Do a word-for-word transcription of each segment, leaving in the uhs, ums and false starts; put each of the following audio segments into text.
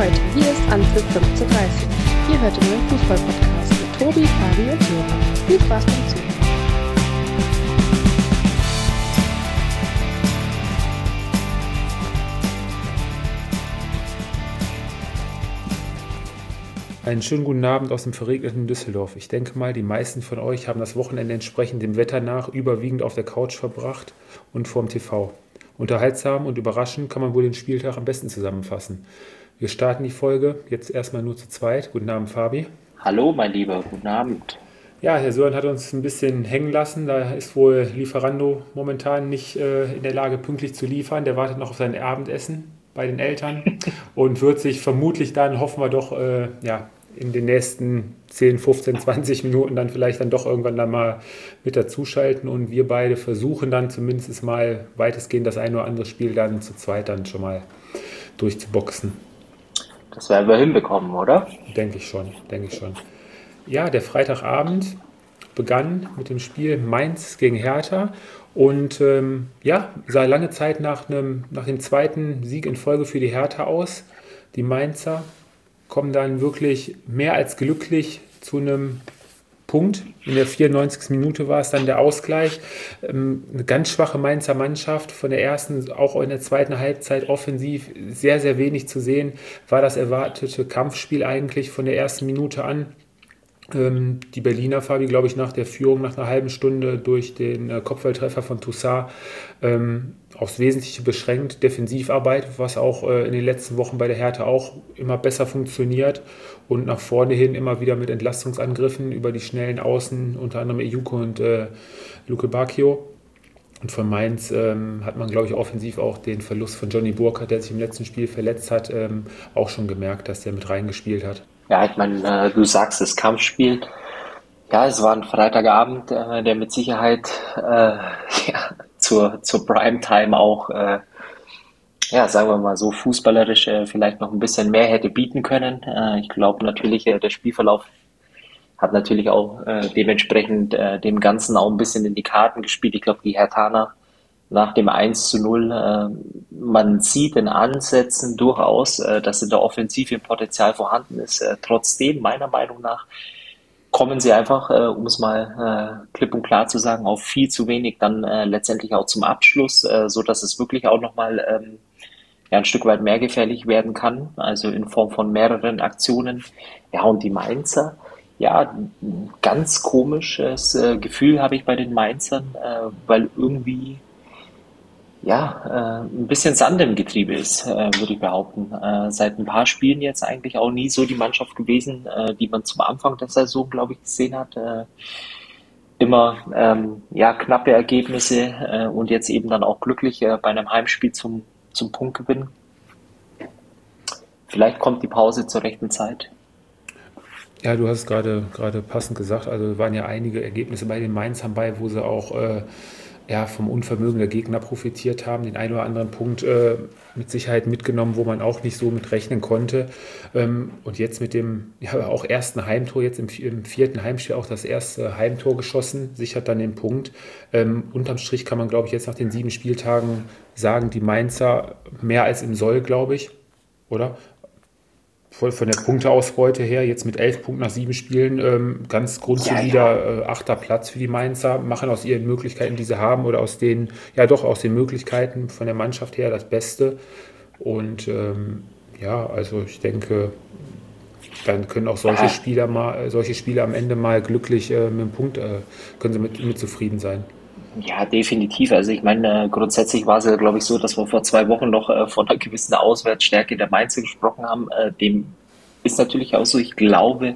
Leute, hier ist Anpfiff fünfzehn Uhr dreißig. Ihr hört den neuen Fußball-Podcast mit Tobi, Fabi und Jona. Viel Spaß beim Zuhören. Einen schönen guten Abend aus dem verregneten Düsseldorf. Ich denke mal, die meisten von euch haben das Wochenende entsprechend dem Wetter nach überwiegend auf der Couch verbracht und vorm T V. Unterhaltsam und überraschend kann man wohl den Spieltag am besten zusammenfassen. Wir starten die Folge jetzt erstmal nur zu zweit. Guten Abend, Fabi. Hallo, mein Lieber, guten Abend. Ja, Herr Sören hat uns ein bisschen hängen lassen. Da ist wohl Lieferando momentan nicht äh, in der Lage, pünktlich zu liefern. Der wartet noch auf sein Abendessen bei den Eltern und wird sich vermutlich dann, hoffen wir doch, äh, ja, in den nächsten zehn, fünfzehn, zwanzig Minuten dann vielleicht dann doch irgendwann dann mal mit dazuschalten und wir beide versuchen dann zumindest mal weitestgehend das ein oder andere Spiel dann zu zweit dann schon mal durchzuboxen. Das werden wir hinbekommen, oder? Denke ich schon, denke ich schon. Ja, der Freitagabend begann mit dem Spiel Mainz gegen Hertha und ähm, ja, sah lange Zeit nach, einem, nach dem zweiten Sieg in Folge für die Hertha aus. Die Mainzer kommen dann wirklich mehr als glücklich zu einem Punkt. In der vierundneunzigsten Minute war es dann der Ausgleich. Ähm, eine ganz schwache Mainzer Mannschaft, von der ersten, auch in der zweiten Halbzeit offensiv sehr, sehr wenig zu sehen. War das erwartete Kampfspiel eigentlich von der ersten Minute an. Ähm, die Berliner, Fabi, glaube ich, nach der Führung, nach einer halben Stunde durch den äh, Kopfballtreffer von Toussaint ähm, aufs Wesentliche beschränkt. Defensivarbeit, was auch äh, in den letzten Wochen bei der Hertha auch immer besser funktioniert und nach vorne hin immer wieder mit Entlastungsangriffen über die schnellen Außen, unter anderem Ejuke und äh, Luke Bacchio. Und von Mainz ähm, hat man, glaube ich, offensiv auch den Verlust von Johnny Burkhardt, der sich im letzten Spiel verletzt hat, ähm, auch schon gemerkt, dass der mit reingespielt hat. Ja, ich meine, äh, du sagst das Kampfspiel. Ja, es war ein Freitagabend, äh, der mit Sicherheit äh, ja, zur, zur Primetime auch, äh, ja, sagen wir mal so, fußballerisch äh, vielleicht noch ein bisschen mehr hätte bieten können. Äh, ich glaube natürlich, äh, der Spielverlauf hat natürlich auch äh, dementsprechend äh, dem Ganzen auch ein bisschen in die Karten gespielt. Ich glaube, die Herthaner nach dem eins zu null, äh, man sieht in Ansätzen durchaus, äh, dass in der Offensive Potenzial vorhanden ist. Äh, trotzdem, meiner Meinung nach, kommen sie einfach, äh, um es mal äh, klipp und klar zu sagen, auf viel zu wenig dann äh, letztendlich auch zum Abschluss, äh, so dass es wirklich auch nochmal ähm, ja, ein Stück weit mehr gefährlich werden kann, also in Form von mehreren Aktionen. Ja, und die Mainzer, ja, ein ganz komisches äh, Gefühl habe ich bei den Mainzern, äh, weil irgendwie ja, äh, ein bisschen Sand im Getriebe ist, äh, würde ich behaupten. Äh, seit ein paar Spielen jetzt eigentlich auch nie so die Mannschaft gewesen, äh, die man zum Anfang der Saison, glaube ich, gesehen hat. Äh, immer ähm, ja knappe Ergebnisse äh, und jetzt eben dann auch glücklich äh, bei einem Heimspiel zum, zum Punktgewinn. Vielleicht kommt die Pause zur rechten Zeit. Ja, du hast es gerade gerade passend gesagt. Also waren ja einige Ergebnisse bei den Mainzern bei, wo sie auch äh, ja, vom Unvermögen der Gegner profitiert haben. Den einen oder anderen Punkt äh, mit Sicherheit mitgenommen, wo man auch nicht so mit rechnen konnte. Ähm, und jetzt mit dem ja, auch ersten Heimtor, jetzt im, im vierten Heimspiel auch das erste Heimtor geschossen, sichert dann den Punkt. Ähm, unterm Strich kann man, glaube ich, jetzt nach den sieben Spieltagen sagen, die Mainzer mehr als im Soll, glaube ich, oder? Voll von der Punkteausbeute her, jetzt mit elf Punkten nach sieben Spielen, ähm, ganz grundsolider ja, ja. äh, achter Platz für die Mainzer, machen aus ihren Möglichkeiten, die sie haben, oder aus den, ja doch, aus den Möglichkeiten von der Mannschaft her das Beste. Und ähm, ja, also ich denke, dann können auch solche Spieler mal, solche Spieler am Ende mal glücklich äh, mit dem Punkt, äh, können sie mit, mit zufrieden sein. Ja, definitiv. Also ich meine, äh, grundsätzlich war es ja, glaube ich, so, dass wir vor zwei Wochen noch äh, von einer gewissen Auswärtsstärke der Mainzer gesprochen haben. Äh, dem ist natürlich auch so, ich glaube,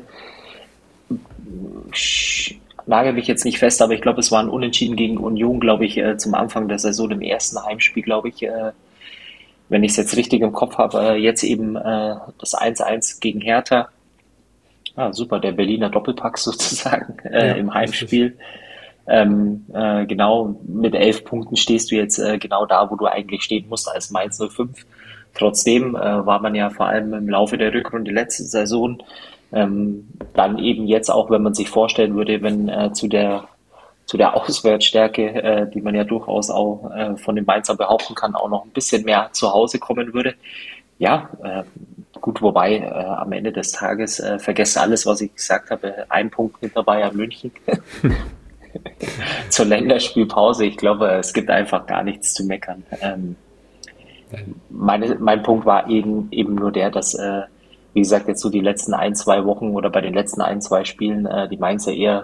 sch- nagel mich jetzt nicht fest, aber ich glaube, es war ein Unentschieden gegen Union, glaube ich, äh, zum Anfang der Saison, im ersten Heimspiel, glaube ich, äh, wenn ich es jetzt richtig im Kopf habe, äh, jetzt eben äh, das eins eins gegen Hertha. Ah, super, der Berliner Doppelpack sozusagen äh, Ja, im richtig. Heimspiel. Ähm, äh, genau, mit elf Punkten stehst du jetzt äh, genau da, wo du eigentlich stehen musst als Mainz null fünf. Trotzdem äh, war man ja vor allem im Laufe der Rückrunde letzte Saison ähm, dann eben jetzt auch, wenn man sich vorstellen würde, wenn äh, zu der zu der Auswärtsstärke, äh, die man ja durchaus auch äh, von den Mainzer behaupten kann, auch noch ein bisschen mehr zu Hause kommen würde. Ja, äh, gut, wobei äh, am Ende des Tages äh, vergesst alles, was ich gesagt habe. Ein Punkt hinter Bayern München zur Länderspielpause. Ich glaube, es gibt einfach gar nichts zu meckern. Ähm, meine, mein Punkt war eben, eben nur der, dass, äh, wie gesagt, jetzt so die letzten ein, zwei Wochen oder bei den letzten ein, zwei Spielen äh, die Mainzer eher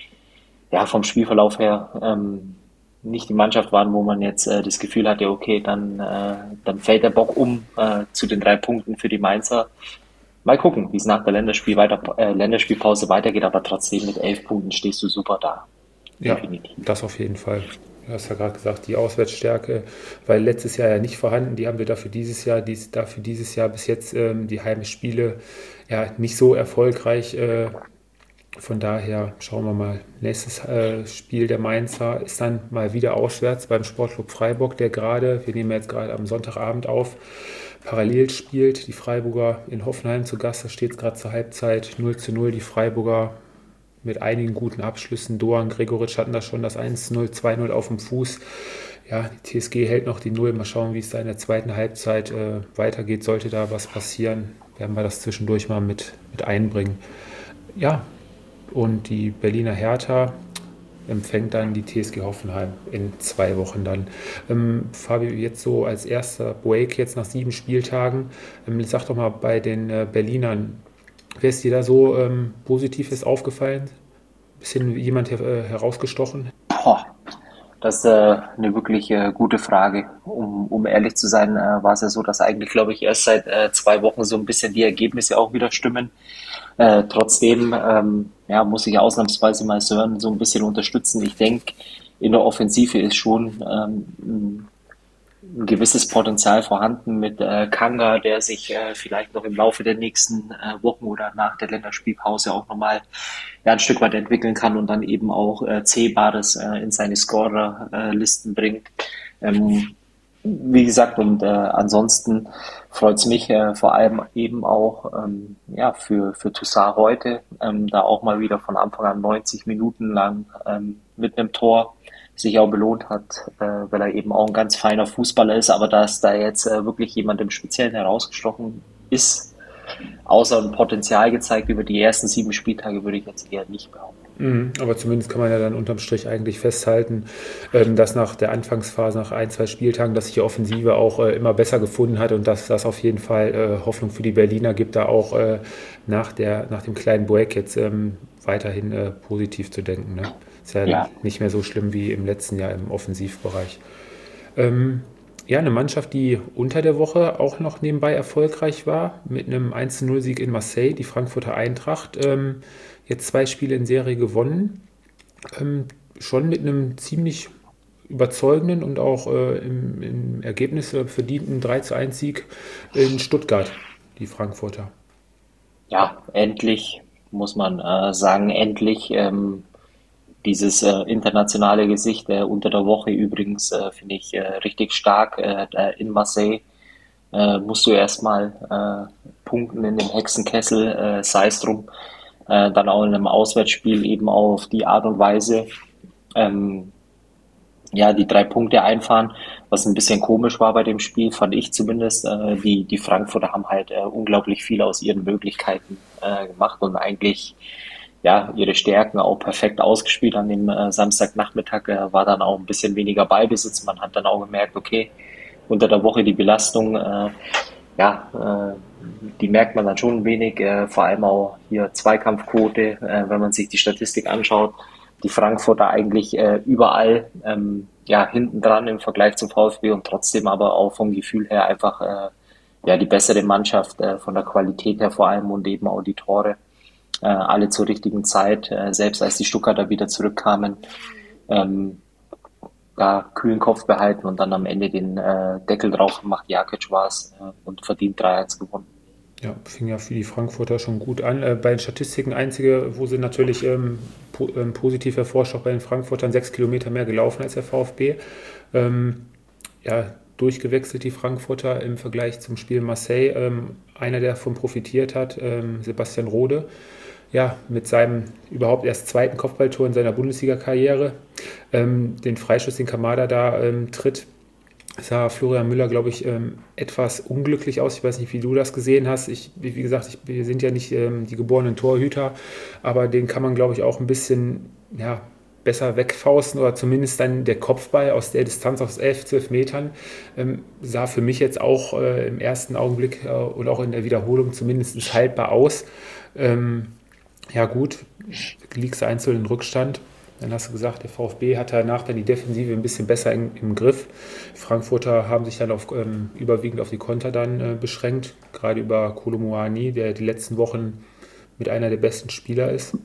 ja, vom Spielverlauf her ähm, nicht die Mannschaft waren, wo man jetzt äh, das Gefühl hatte, okay, dann, äh, dann fällt der Bock um äh, zu den drei Punkten für die Mainzer. Mal gucken, wie es nach der Länderspiel weiter, äh, Länderspielpause weitergeht, aber trotzdem mit elf Punkten stehst du super da. Ja, Definitiv. das auf jeden Fall. Du hast ja gerade gesagt, die Auswärtsstärke, weil letztes Jahr ja nicht vorhanden, die haben wir dafür dieses Jahr, dies, dafür dieses Jahr bis jetzt ähm, die Heimspiele ja nicht so erfolgreich. Äh, von daher schauen wir mal. Nächstes äh, Spiel der Mainzer ist dann mal wieder auswärts beim Sportclub Freiburg, der gerade, wir nehmen jetzt gerade am Sonntagabend auf, parallel spielt. Die Freiburger in Hoffenheim zu Gast, da steht es gerade zur Halbzeit null zu null. Die Freiburger mit einigen guten Abschlüssen. Doan, Gregoritsch hatten da schon das eins zu null, zwei zu null auf dem Fuß. Ja, die T S G hält noch die Null. Mal schauen, wie es da in der zweiten Halbzeit äh, weitergeht. Sollte da was passieren, werden wir das zwischendurch mal mit, mit einbringen. Ja, und die Berliner Hertha empfängt dann die T S G Hoffenheim in zwei Wochen dann. Ähm, Fabio, jetzt so als erster Break jetzt nach sieben Spieltagen. Ähm, sag doch mal bei den äh, Berlinern, wer ist dir da so ähm, Positives aufgefallen? Bisschen jemand her äh, herausgestochen? Boah, das ist äh, eine wirklich äh, gute Frage. Um, um ehrlich zu sein, äh, war es ja so, dass eigentlich, glaube ich, erst seit äh, zwei Wochen so ein bisschen die Ergebnisse auch wieder stimmen. Äh, trotzdem ähm, ja, muss ich ausnahmsweise mal Sören so ein bisschen unterstützen. Ich denke, in der Offensive ist schon ähm, ein ein gewisses Potenzial vorhanden mit äh, Kanga, der sich äh, vielleicht noch im Laufe der nächsten äh, Wochen oder nach der Länderspielpause auch nochmal ja, ein Stück weit entwickeln kann und dann eben auch äh, Zählbares äh, in seine Scorer-Listen bringt. Ähm, wie gesagt, und äh, ansonsten freut es mich äh, vor allem eben auch ähm, ja, für, für Toussaint heute, ähm, da auch mal wieder von Anfang an neunzig Minuten lang ähm, mit einem Tor sich auch belohnt hat, äh, weil er eben auch ein ganz feiner Fußballer ist, aber dass da jetzt äh, wirklich jemand im Speziellen herausgestochen ist, außer ein Potenzial gezeigt über die ersten sieben Spieltage, würde ich jetzt eher nicht behaupten. Mhm, aber zumindest kann man ja dann unterm Strich eigentlich festhalten, ähm, dass nach der Anfangsphase, nach ein, zwei Spieltagen, dass sich die Offensive auch äh, immer besser gefunden hat und dass das auf jeden Fall äh, Hoffnung für die Berliner gibt, da auch äh, nach, der, nach dem kleinen Break jetzt ähm, weiterhin äh, positiv zu denken. Ne? Ist ja, Ja. nicht mehr so schlimm wie im letzten Jahr im Offensivbereich. Ähm, ja, eine Mannschaft, die unter der Woche auch noch nebenbei erfolgreich war, mit einem eins zu null Sieg in Marseille, die Frankfurter Eintracht. Ähm, jetzt zwei Spiele in Serie gewonnen. Ähm, schon mit einem ziemlich überzeugenden und auch äh, im, im Ergebnis äh, verdienten drei zu eins Sieg in Stuttgart, die Frankfurter. Ja, endlich, muss man äh, sagen, endlich ähm, dieses äh, internationale Gesicht äh, unter der Woche übrigens äh, finde ich äh, richtig stark äh, äh, in Marseille. Äh, musst du erstmal äh, punkten in dem Hexenkessel, äh, sei es drum, äh, dann auch in einem Auswärtsspiel eben auf die Art und Weise ähm, ja, die drei Punkte einfahren, was ein bisschen komisch war bei dem Spiel, fand ich zumindest. Äh, die, die Frankfurter haben halt äh, unglaublich viel aus ihren Möglichkeiten äh, gemacht und eigentlich ja, ihre Stärken auch perfekt ausgespielt. An dem äh, Samstagnachmittag äh, war dann auch ein bisschen weniger Ballbesitz. Man hat dann auch gemerkt, okay, unter der Woche die Belastung, äh, ja, äh, die merkt man dann schon ein wenig, äh, vor allem auch hier Zweikampfquote, äh, wenn man sich die Statistik anschaut. Die Frankfurter eigentlich äh, überall ähm, ja, hinten dran im Vergleich zum VfB und trotzdem aber auch vom Gefühl her einfach äh, ja, die bessere Mannschaft äh, von der Qualität her vor allem und eben auch die Tore. Äh, alle zur richtigen Zeit, äh, selbst als die Stuttgarter wieder zurückkamen, ähm, da kühlen Kopf behalten und dann am Ende den äh, Deckel drauf gemacht. Jakic war es äh, und verdient drei eins gewonnen. Ja, fing ja für die Frankfurter schon gut an. Äh, bei den Statistiken einzige, wo sie natürlich ähm, po ähm, positiv hervorstochen, bei den Frankfurtern sechs Kilometer mehr gelaufen als der VfB. Ähm, ja, durchgewechselt die Frankfurter im Vergleich zum Spiel Marseille. Ähm, einer, der davon profitiert hat, ähm, Sebastian Rode. Ja, mit seinem überhaupt erst zweiten Kopfballtor in seiner Bundesliga-Karriere. Ähm, den Freischuss, den Kamada da ähm, tritt, sah Florian Müller, glaube ich, ähm, etwas unglücklich aus. Ich weiß nicht, wie du das gesehen hast. Ich, wie gesagt, ich, wir sind ja nicht ähm, die geborenen Torhüter, aber den kann man, glaube ich, auch ein bisschen ja, besser wegfausten oder zumindest dann der Kopfball aus der Distanz aus elf, zwölf Metern ähm, sah für mich jetzt auch äh, im ersten Augenblick äh, und auch in der Wiederholung zumindest haltbar aus. Ähm, ja gut, liegst du einzeln in Rückstand. Dann hast du gesagt, der VfB hat danach dann die Defensive ein bisschen besser in, im Griff. Frankfurter haben sich dann auf, ähm, überwiegend auf die Konter dann äh, beschränkt, gerade über Kolo Muani, der die letzten Wochen mit einer der besten Spieler ist.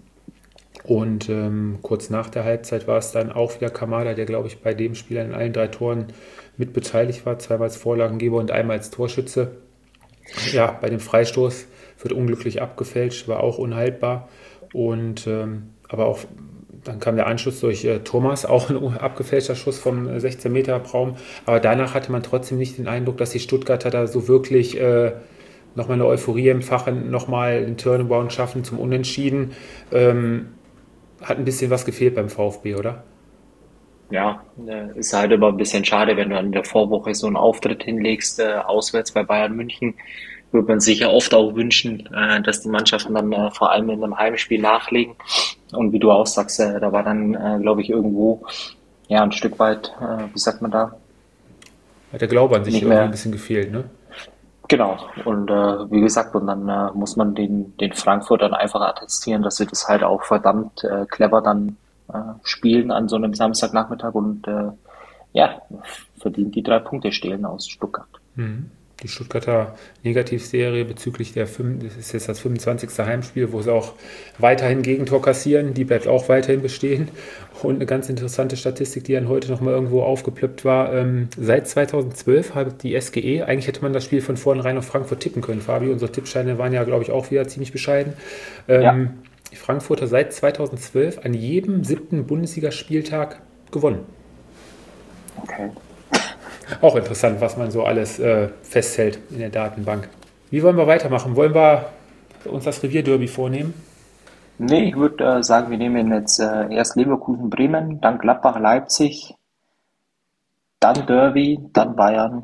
Und ähm, kurz nach der Halbzeit war es dann auch wieder Kamada, der, glaube ich, bei dem Spiel an allen drei Toren mit beteiligt war, zweimal als Vorlagengeber und einmal als Torschütze. Ja, bei dem Freistoß wird unglücklich abgefälscht, war auch unhaltbar. Und ähm, aber auch dann kam der Anschluss durch äh, Thomas, auch ein abgefälschter Schuss vom äh, sechzehn Meter Raum. Aber danach hatte man trotzdem nicht den Eindruck, dass die Stuttgarter da so wirklich äh, nochmal eine Euphorie entfachen, nochmal den Turnaround schaffen zum Unentschieden. Ähm, hat ein bisschen was gefehlt beim VfB, oder? Ja, äh, ist halt immer ein bisschen schade, wenn du in der Vorwoche so einen Auftritt hinlegst, äh, auswärts bei Bayern München. Würde man sich ja oft auch wünschen, äh, dass die Mannschaften dann äh, vor allem in einem Heimspiel nachlegen. Und wie du auch sagst, äh, da war dann, äh, glaube ich, irgendwo ja ein Stück weit, äh, wie sagt man da, Hat der Glaube an sich nicht irgendwie ein mehr. bisschen gefehlt, ne? Genau. Und äh, wie gesagt, und dann äh, muss man den, den Frankfurtern einfach attestieren, dass sie das halt auch verdammt äh, clever dann äh, spielen an so einem Samstagnachmittag und äh, ja, verdient die drei Punkte stehlen aus Stuttgart. Mhm. Die Stuttgarter Negativserie bezüglich der fünf, das ist jetzt das fünfundzwanzigste Heimspiel, wo sie auch weiterhin Gegentor kassieren, die bleibt auch weiterhin bestehen. Und eine ganz interessante Statistik, die dann heute nochmal irgendwo aufgeplöppt war, ähm, seit zweitausendzwölf hat die S G E, eigentlich hätte man das Spiel von vornherein auf Frankfurt tippen können, Fabi, unsere Tippscheine waren ja, glaube ich, auch wieder ziemlich bescheiden. Ja, Ähm, die Frankfurter seit zweitausendzwölf an jedem siebten Bundesligaspieltag gewonnen. okay. Auch interessant, was man so alles äh, festhält in der Datenbank. Wie wollen wir weitermachen? Wollen wir uns das Revierderby vornehmen? Nee, ich würde äh, sagen, wir nehmen jetzt äh, erst Leverkusen, Bremen, dann Gladbach, Leipzig, dann Derby, dann Bayern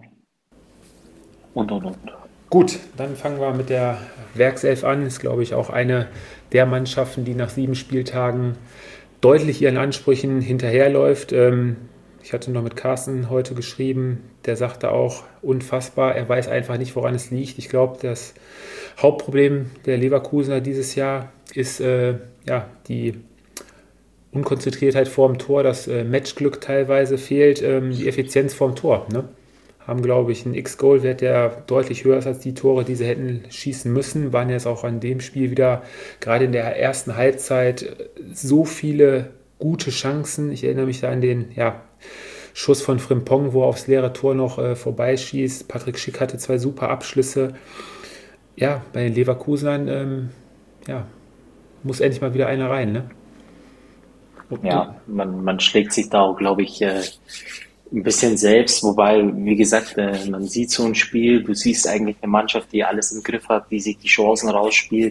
und und und. Gut, dann fangen wir mit der Werkself an. Ist, glaube ich, auch eine der Mannschaften, die nach sieben Spieltagen deutlich ihren Ansprüchen hinterherläuft. Ähm, ich hatte noch mit Carsten heute geschrieben, der sagte auch, unfassbar, er weiß einfach nicht, woran es liegt. Ich glaube, das Hauptproblem der Leverkusener dieses Jahr ist äh, ja, die Unkonzentriertheit vorm Tor, das äh, Matchglück teilweise fehlt, ähm, die Effizienz vorm Tor. Ne? Haben, glaube ich, einen X-Goal-Wert, der deutlich höher ist als die Tore, die sie hätten schießen müssen. Waren jetzt auch an dem Spiel wieder, gerade in der ersten Halbzeit, so viele gute Chancen. Ich erinnere mich da an den ja, Schuss von Frimpong, wo er aufs leere Tor noch äh, vorbeischießt. Patrick Schick hatte zwei super Abschlüsse. Ja, bei den Leverkusenern ähm, ja, muss endlich mal wieder einer rein. Ne? Und, du- Ja, man, man schlägt sich da auch, glaube ich, äh, ein bisschen selbst, wobei, wie gesagt, äh, man sieht so ein Spiel, du siehst eigentlich eine Mannschaft, die alles im Griff hat, die sich die Chancen rausspielt.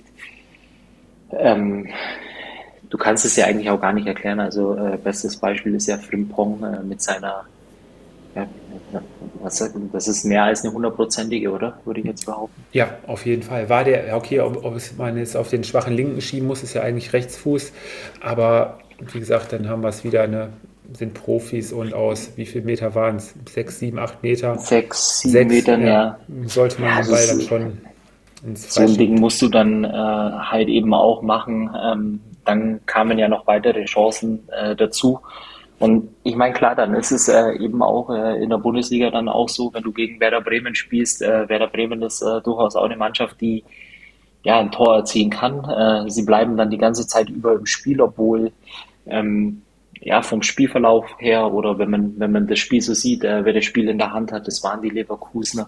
Ähm, Du kannst es ja eigentlich auch gar nicht erklären. Also äh, bestes Beispiel ist ja Frimpong äh, mit seiner, ja, was sagt man, das ist mehr als eine hundertprozentige, oder? Würde ich jetzt behaupten. Ja, auf jeden Fall. War der, ja, okay, ob, ob es man jetzt auf den schwachen Linken schieben muss, ist ja eigentlich Rechtsfuß. Aber wie gesagt, dann haben wir es wieder, ne, sind Profis und aus, wie viele Meter waren es? Sechs, sieben, acht Meter. Sechs, sieben Sechs, Metern, ja, ja. sollte man Ja, den also Ball es, dann schon ins so ein Ding Freischieben. musst du dann äh, halt eben auch machen. Ähm, dann kamen ja noch weitere Chancen äh, dazu. Und ich meine, klar, dann ist es äh, eben auch äh, in der Bundesliga dann auch so, wenn du gegen Werder Bremen spielst. Äh, Werder Bremen ist äh, durchaus auch eine Mannschaft, die ja ein Tor erzielen kann. Äh, sie bleiben dann die ganze Zeit über im Spiel, obwohl ähm, ja vom Spielverlauf her oder wenn man wenn man das Spiel so sieht, äh, wer das Spiel in der Hand hat, das waren die Leverkusener.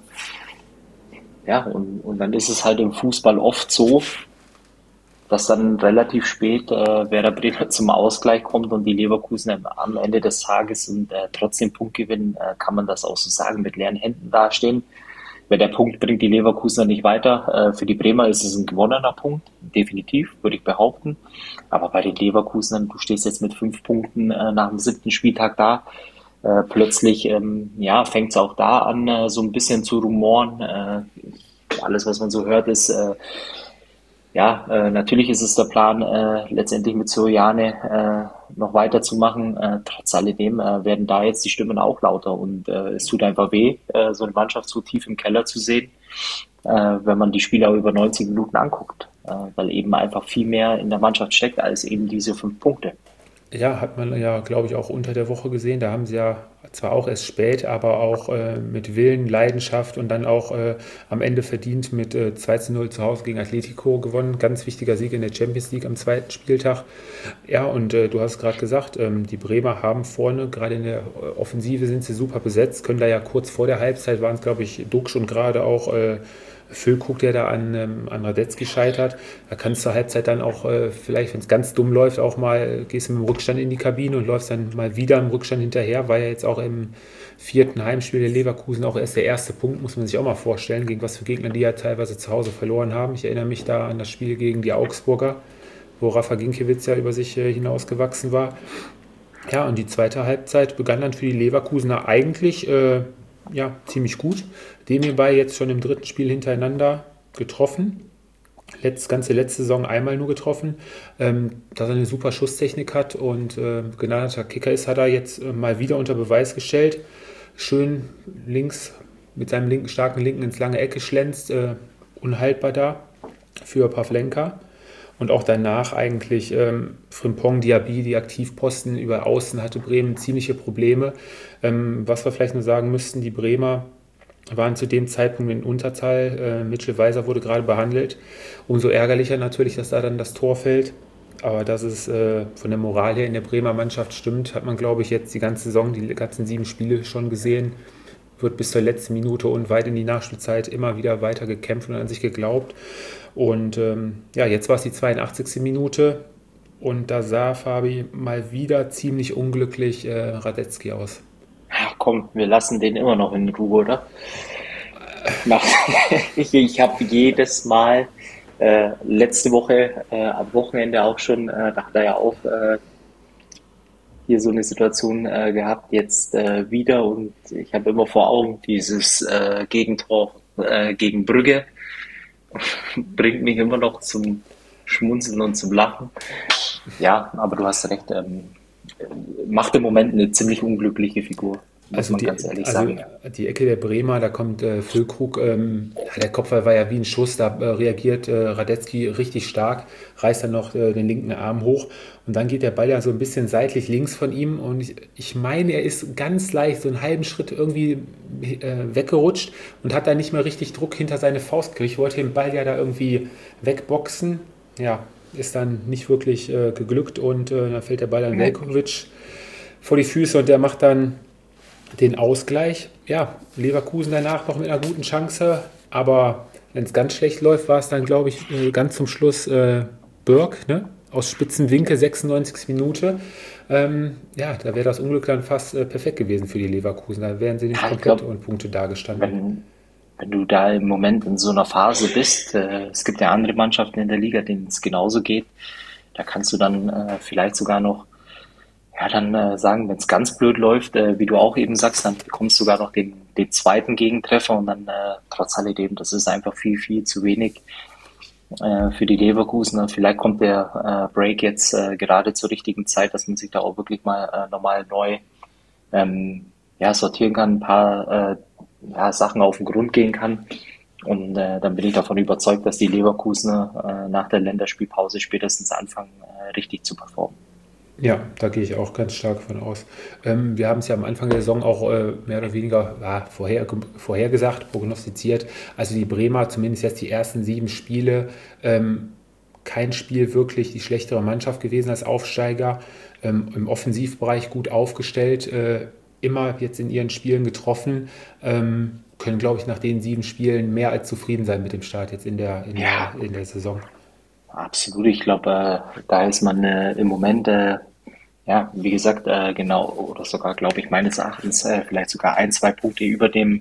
Ja, und, und dann ist es halt im Fußball oft so, dass dann relativ spät äh, Werder Bremen zum Ausgleich kommt und die Leverkusen am Ende des Tages und äh, trotzdem Punkt gewinnen, äh, kann man das auch so sagen, mit leeren Händen dastehen. Weil der Punkt bringt die Leverkusener nicht weiter. Äh, für die Bremer ist es ein gewonnener Punkt, definitiv, würde ich behaupten. Aber bei den Leverkusenern, du stehst jetzt mit fünf Punkten äh, nach dem siebten Spieltag da. äh, plötzlich ähm, ja, fängt es auch da an, äh, so ein bisschen zu rumoren. Äh, alles, was man so hört, ist, äh, ja, äh, natürlich ist es der Plan, äh, letztendlich mit Soriane äh, noch weiterzumachen. Äh, trotz alledem äh, werden da jetzt die Stimmen auch lauter und äh, es tut einfach weh, äh, so eine Mannschaft so tief im Keller zu sehen, äh, wenn man die Spieler über neunzig Minuten anguckt, äh, weil eben einfach viel mehr in der Mannschaft steckt als eben diese fünf Punkte. Ja, hat man ja, glaube ich, auch unter der Woche gesehen. Da haben sie ja zwar auch erst spät, aber auch äh, mit Willen, Leidenschaft und dann auch äh, am Ende verdient mit äh, zwei zu null zu Hause gegen Atletico gewonnen. Ganz wichtiger Sieg in der Champions League am zweiten Spieltag. Ja, und äh, du hast gerade gesagt, ähm, die Bremer haben vorne, gerade in der äh, Offensive sind sie super besetzt, können da ja kurz vor der Halbzeit waren es, glaube ich, Duxch und gerade auch äh, Füllkrug, der da an, ähm, an Radetzky scheitert. Da kannst du zur Halbzeit dann auch, äh, vielleicht, wenn es ganz dumm läuft, auch mal, gehst du mit dem Rückstand in die Kabine und läufst dann mal wieder im Rückstand hinterher. War ja jetzt auch im vierten Heimspiel der Leverkusen auch erst der erste Punkt, muss man sich auch mal vorstellen, gegen was für Gegner die ja teilweise zu Hause verloren haben. Ich erinnere mich da an das Spiel gegen die Augsburger, wo Rafa Ginkiewicz ja über sich äh, hinausgewachsen war. Ja, und die zweite Halbzeit begann dann für die Leverkusener eigentlich äh, ja, ziemlich gut. Dem hierbei jetzt schon im dritten Spiel hintereinander getroffen. Letz, ganze letzte Saison einmal nur getroffen. Ähm, dass er eine super Schusstechnik hat und äh, gnadeter Kicker ist, hat er jetzt äh, mal wieder unter Beweis gestellt. Schön links mit seinem linken, starken Linken ins lange Eck geschlänzt. Äh, unhaltbar da für Pavlenka. Und auch danach eigentlich ähm, Frimpong, Diaby, die Aktivposten über Außen hatte Bremen ziemliche Probleme. Ähm, was wir vielleicht nur sagen müssten, die Bremer waren zu dem Zeitpunkt in Unterzahl. Äh, Mitchell Weiser wurde gerade behandelt. Umso ärgerlicher natürlich, dass da dann das Tor fällt. Aber dass es äh, von der Moral her in der Bremer Mannschaft stimmt, hat man, glaube ich, jetzt die ganze Saison, die ganzen sieben Spiele schon gesehen. Wird bis zur letzten Minute und weit in die Nachspielzeit immer wieder weiter gekämpft und an sich geglaubt. Und ähm, ja, jetzt war es die zweiundachtzigste Minute und da sah Fabi mal wieder ziemlich unglücklich äh, Radetzky aus. Ja, komm, wir lassen den immer noch in Ruhe, oder? Nach, ich ich habe jedes Mal äh, letzte Woche äh, am Wochenende auch schon, äh, da hat er ja auch äh, hier so eine Situation äh, gehabt, jetzt äh, wieder und ich habe immer vor Augen dieses äh, Gegentor äh, gegen Brügge. Bringt mich immer noch zum Schmunzeln und zum Lachen. Ja, aber du hast recht, ähm, macht im Moment eine ziemlich unglückliche Figur, muss Also man die, ganz ehrlich also sagen. die Ecke der Bremer, da kommt äh, Füllkrug, ähm, ja, der Kopfball war ja wie ein Schuss, da äh, reagiert äh, Radetzky richtig stark, reißt dann noch äh, den linken Arm hoch und dann geht der Ball ja so ein bisschen seitlich links von ihm und ich, ich meine, er ist ganz leicht so einen halben Schritt irgendwie äh, weggerutscht und hat da nicht mehr richtig Druck hinter seine Faust gekriegt. Ich wollte den Ball ja da irgendwie wegboxen, ja, ist dann nicht wirklich äh, geglückt und äh, dann fällt der Ball an Veljković vor die Füße und der macht dann den Ausgleich. Ja, Leverkusen danach noch mit einer guten Chance, aber wenn es ganz schlecht läuft, war es dann, glaube ich, äh, ganz zum Schluss äh, Burg, ne? Aus spitzen Winkel, sechsundneunzigste Minute. Ähm, ja, da wäre das Unglück dann fast äh, perfekt gewesen für die Leverkusen. Da wären sie nicht Ja, ich komplett glaube, ohne Punkte dagestanden. wenn, wenn du da im Moment in so einer Phase bist, äh, es gibt ja andere Mannschaften in der Liga, denen es genauso geht, da kannst du dann äh, vielleicht sogar noch ja, dann äh, sagen, wenn es ganz blöd läuft, äh, wie du auch eben sagst, dann bekommst du sogar noch den, den zweiten Gegentreffer und dann äh, trotz alledem, das ist einfach viel, viel zu wenig äh, für die Leverkusener. Vielleicht kommt der äh, Break jetzt äh, gerade zur richtigen Zeit, dass man sich da auch wirklich mal äh, nochmal neu ähm, ja, sortieren kann, ein paar äh, ja, Sachen auf den Grund gehen kann. Und äh, dann bin ich davon überzeugt, dass die Leverkusener äh, nach der Länderspielpause spätestens anfangen, äh, richtig zu performen. Ja, da gehe ich auch ganz stark von aus. Ähm, wir haben es ja am Anfang der Saison auch äh, mehr oder weniger ja, vorher, vorhergesagt, prognostiziert. Also die Bremer, zumindest jetzt die ersten sieben Spiele, ähm, kein Spiel wirklich die schlechtere Mannschaft gewesen als Aufsteiger. Ähm, im Offensivbereich gut aufgestellt, äh, immer jetzt in ihren Spielen getroffen. Ähm, können, glaube ich, nach den sieben Spielen mehr als zufrieden sein mit dem Start jetzt in der, in der, Ja, in der Saison. absolut. Ich glaube, äh, da ist man äh, im Moment, äh, ja, wie gesagt, äh, genau, oder sogar, glaube ich, meines Erachtens äh, vielleicht sogar ein, zwei Punkte über dem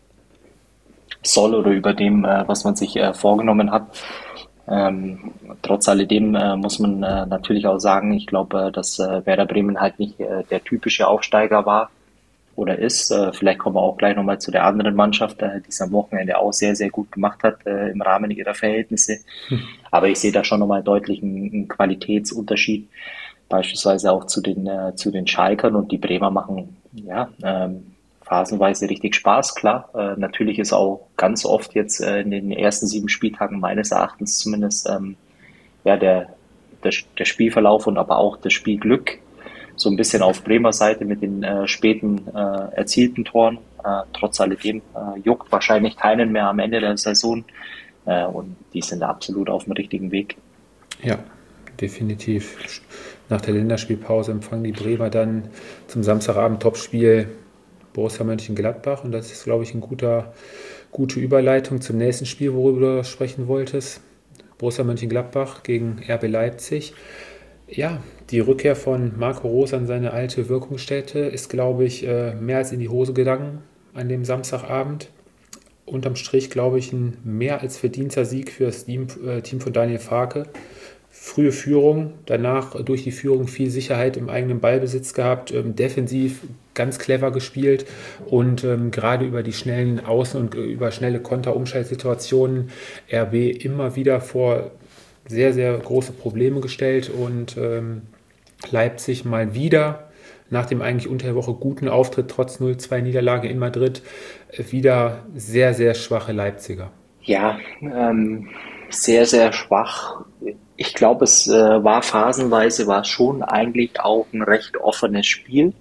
Soll oder über dem, äh, was man sich äh, vorgenommen hat. Ähm, trotz alledem äh, muss man äh, natürlich auch sagen, ich glaube, äh, dass äh, Werder Bremen halt nicht äh, der typische Aufsteiger war, oder ist. Äh, vielleicht kommen wir auch gleich nochmal zu der anderen Mannschaft, äh, die es am Wochenende auch sehr, sehr gut gemacht hat äh, im Rahmen ihrer Verhältnisse. Aber ich sehe da schon nochmal deutlich einen, einen Qualitätsunterschied, beispielsweise auch zu den, äh, zu den Schalkern, und die Bremer machen ja ähm, phasenweise richtig Spaß, klar. Äh, natürlich ist auch ganz oft jetzt äh, in den ersten sieben Spieltagen meines Erachtens zumindest ähm, ja der, der, der Spielverlauf und aber auch das Spielglück so ein bisschen auf Bremer Seite mit den äh, späten äh, erzielten Toren. Äh, trotz alledem äh, juckt wahrscheinlich keinen mehr am Ende der Saison, äh, und die sind absolut auf dem richtigen Weg. Ja, definitiv. Nach der Länderspielpause empfangen die Bremer dann zum Samstagabend Topspiel Borussia Mönchengladbach, und das ist, glaube ich, eine guter, gute Überleitung zum nächsten Spiel, worüber du sprechen wolltest. Borussia Mönchengladbach gegen R B Leipzig. Ja, die Rückkehr von Marco Rose an seine alte Wirkungsstätte ist, glaube ich, mehr als in die Hose gegangen an dem Samstagabend. Unterm Strich, glaube ich, ein mehr als verdienter Sieg für das Team, äh, Team von Daniel Farke. Frühe Führung, danach durch die Führung viel Sicherheit im eigenen Ballbesitz gehabt, ähm, defensiv ganz clever gespielt und ähm, gerade über die schnellen Außen- und äh, über schnelle Konter-Umschaltsituationen R B immer wieder vor sehr, sehr große Probleme gestellt, und ähm, Leipzig mal wieder nach dem eigentlich unter der Woche guten Auftritt trotz null zwei Niederlage in Madrid äh, wieder sehr, sehr schwache Leipziger. Ja, ähm, sehr, sehr schwach. Ich glaube, es äh, war phasenweise war schon eigentlich auch ein recht offenes Spiel,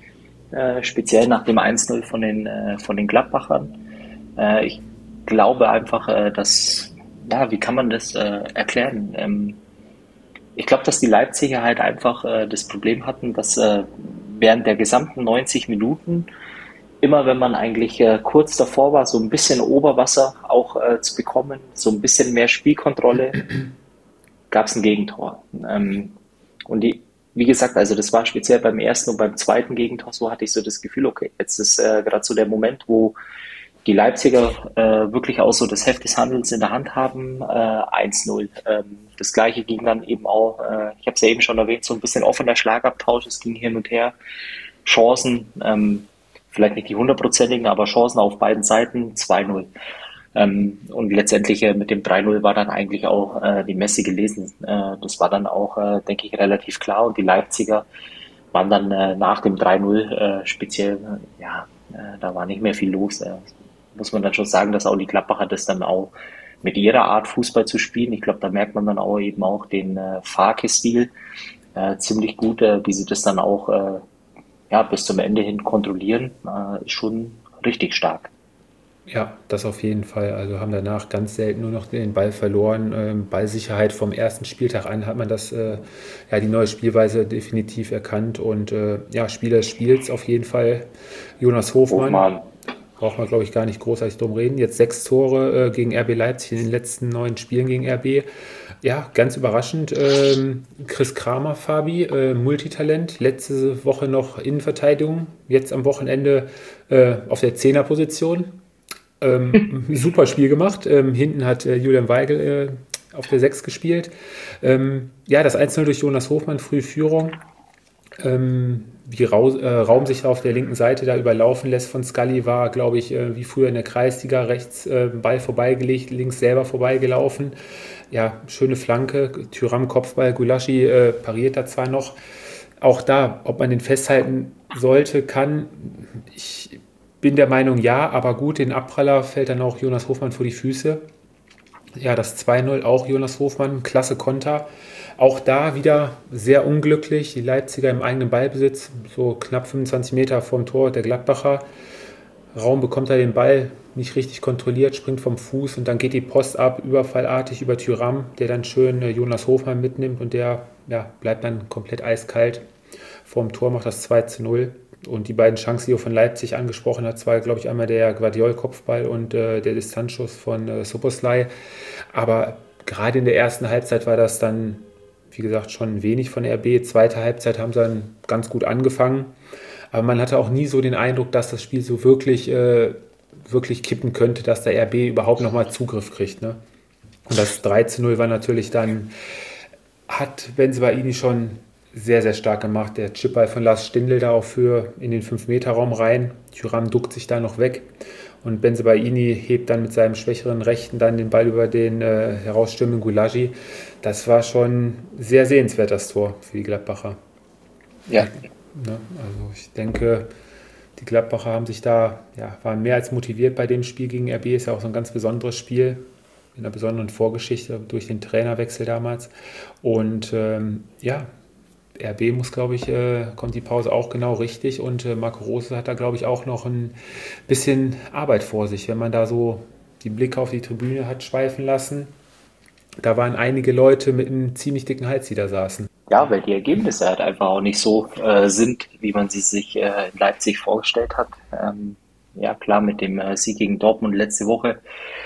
äh, speziell nach dem eins null von den, äh, von den Gladbachern. Äh, ich glaube einfach, äh, dass, ja, wie kann man das äh, erklären? Ähm, ich glaube, dass die Leipziger halt einfach äh, das Problem hatten, dass äh, während der gesamten neunzig Minuten, immer wenn man eigentlich äh, kurz davor war, so ein bisschen Oberwasser auch äh, zu bekommen, so ein bisschen mehr Spielkontrolle, gab es ein Gegentor. Ähm, und die, wie gesagt, also das war speziell beim ersten und beim zweiten Gegentor, so hatte ich so das Gefühl, okay, jetzt ist äh, gerade so der Moment, wo die Leipziger äh, wirklich auch so das Heft des Handelns in der Hand haben, äh, eins null. Ähm, das gleiche ging dann eben auch, äh, ich habe es ja eben schon erwähnt, so ein bisschen offener Schlagabtausch, es ging hin und her, Chancen, ähm, vielleicht nicht die hundertprozentigen, aber Chancen auf beiden Seiten, zwei null. Ähm, und letztendlich äh, mit dem drei null war dann eigentlich auch äh, die Messe gelesen. Äh, das war dann auch, äh, denke ich, relativ klar. Und die Leipziger waren dann äh, nach dem drei null äh, speziell, äh, ja, äh, da war nicht mehr viel los. Äh, muss man dann schon sagen, dass auch die Gladbacher das dann auch mit ihrer Art Fußball zu spielen, ich glaube, da merkt man dann auch eben auch den äh, Farke-Stil äh, ziemlich gut, äh, wie sie das dann auch äh, ja, bis zum Ende hin kontrollieren, äh, ist schon richtig stark. Ja, das auf jeden Fall. Also haben danach ganz selten nur noch den Ball verloren. Ähm, Ballsicherheit vom ersten Spieltag an hat man das, äh, ja, die neue Spielweise definitiv erkannt. Und äh, ja, Spieler des Spiels auf jeden Fall Jonas Hofmann. Hofmann. Braucht man, glaube ich, gar nicht großartig drum reden. Jetzt sechs Tore äh, gegen R B Leipzig in den letzten neun Spielen gegen R B. Ja, ganz überraschend. Ähm, Chris Kramer, Fabi, äh, Multitalent. Letzte Woche noch Innenverteidigung. Jetzt am Wochenende äh, auf der Zehnerposition. Ähm, super Spiel gemacht. Ähm, hinten hat äh, Julian Weigl äh, auf der sechs gespielt. Ähm, ja, das eins null durch Jonas Hofmann, frühe Führung. Ähm, wie Ra äh, Raum sich auf der linken Seite da überlaufen lässt von Scully, war, glaube ich, äh, wie früher in der Kreisliga, rechts äh, Ball vorbeigelegt, links selber vorbeigelaufen. Ja, schöne Flanke, Thuram Kopfball, Gulaschi äh, pariert da zwar noch. Auch da, ob man den festhalten sollte, kann, ich bin der Meinung, ja, aber gut, den Abpraller fällt dann auch Jonas Hofmann vor die Füße. Ja, das zwei null auch Jonas Hofmann, klasse Konter. Auch da wieder sehr unglücklich, die Leipziger im eigenen Ballbesitz, so knapp fünfundzwanzig Meter vom Tor der Gladbacher. Raum bekommt er den Ball nicht richtig kontrolliert, springt vom Fuß und dann geht die Post ab, überfallartig über Thuram, der dann schön äh, Jonas Hofmann mitnimmt und der ja, bleibt dann komplett eiskalt. Vorm Tor macht das zwei zu null. Und die beiden Chancen, die er von Leipzig angesprochen hat, war, glaube ich, einmal der Guardiol-Kopfball und äh, der Distanzschuss von äh, Szoboszlai. Aber gerade in der ersten Halbzeit war das dann, wie gesagt, schon wenig von R B. Zweite Halbzeit haben sie dann ganz gut angefangen. Aber man hatte auch nie so den Eindruck, dass das Spiel so wirklich, äh, wirklich kippen könnte, dass der R B überhaupt nochmal Zugriff kriegt. Ne? Und das drei zu null war natürlich dann, hat Bensebaini schon sehr, sehr stark gemacht. Der Chipball von Lars Stindl da auf Höhe in den fünf Meter Raum rein. Thuram duckt sich da noch weg. Und Bensebaini hebt dann mit seinem schwächeren Rechten dann den Ball über den äh, herausstürmenden Gulagi. Das war schon sehr sehenswert, das Tor für die Gladbacher. Ja. Ne? Also ich denke, die Gladbacher haben sich da, ja, waren mehr als motiviert bei dem Spiel gegen R B. Ist ja auch so ein ganz besonderes Spiel, in einer besonderen Vorgeschichte durch den Trainerwechsel damals. Und ähm, ja, R B muss, glaube ich, äh, kommt die Pause auch genau richtig. Und äh, Marco Rose hat da, glaube ich, auch noch ein bisschen Arbeit vor sich, wenn man da so die Blicke auf die Tribüne hat schweifen lassen. Da waren einige Leute mit einem ziemlich dicken Hals, die da saßen. Ja, weil die Ergebnisse halt einfach auch nicht so äh, sind, wie man sie sich äh, in Leipzig vorgestellt hat. Ähm, ja, klar, mit dem äh, Sieg gegen Dortmund letzte Woche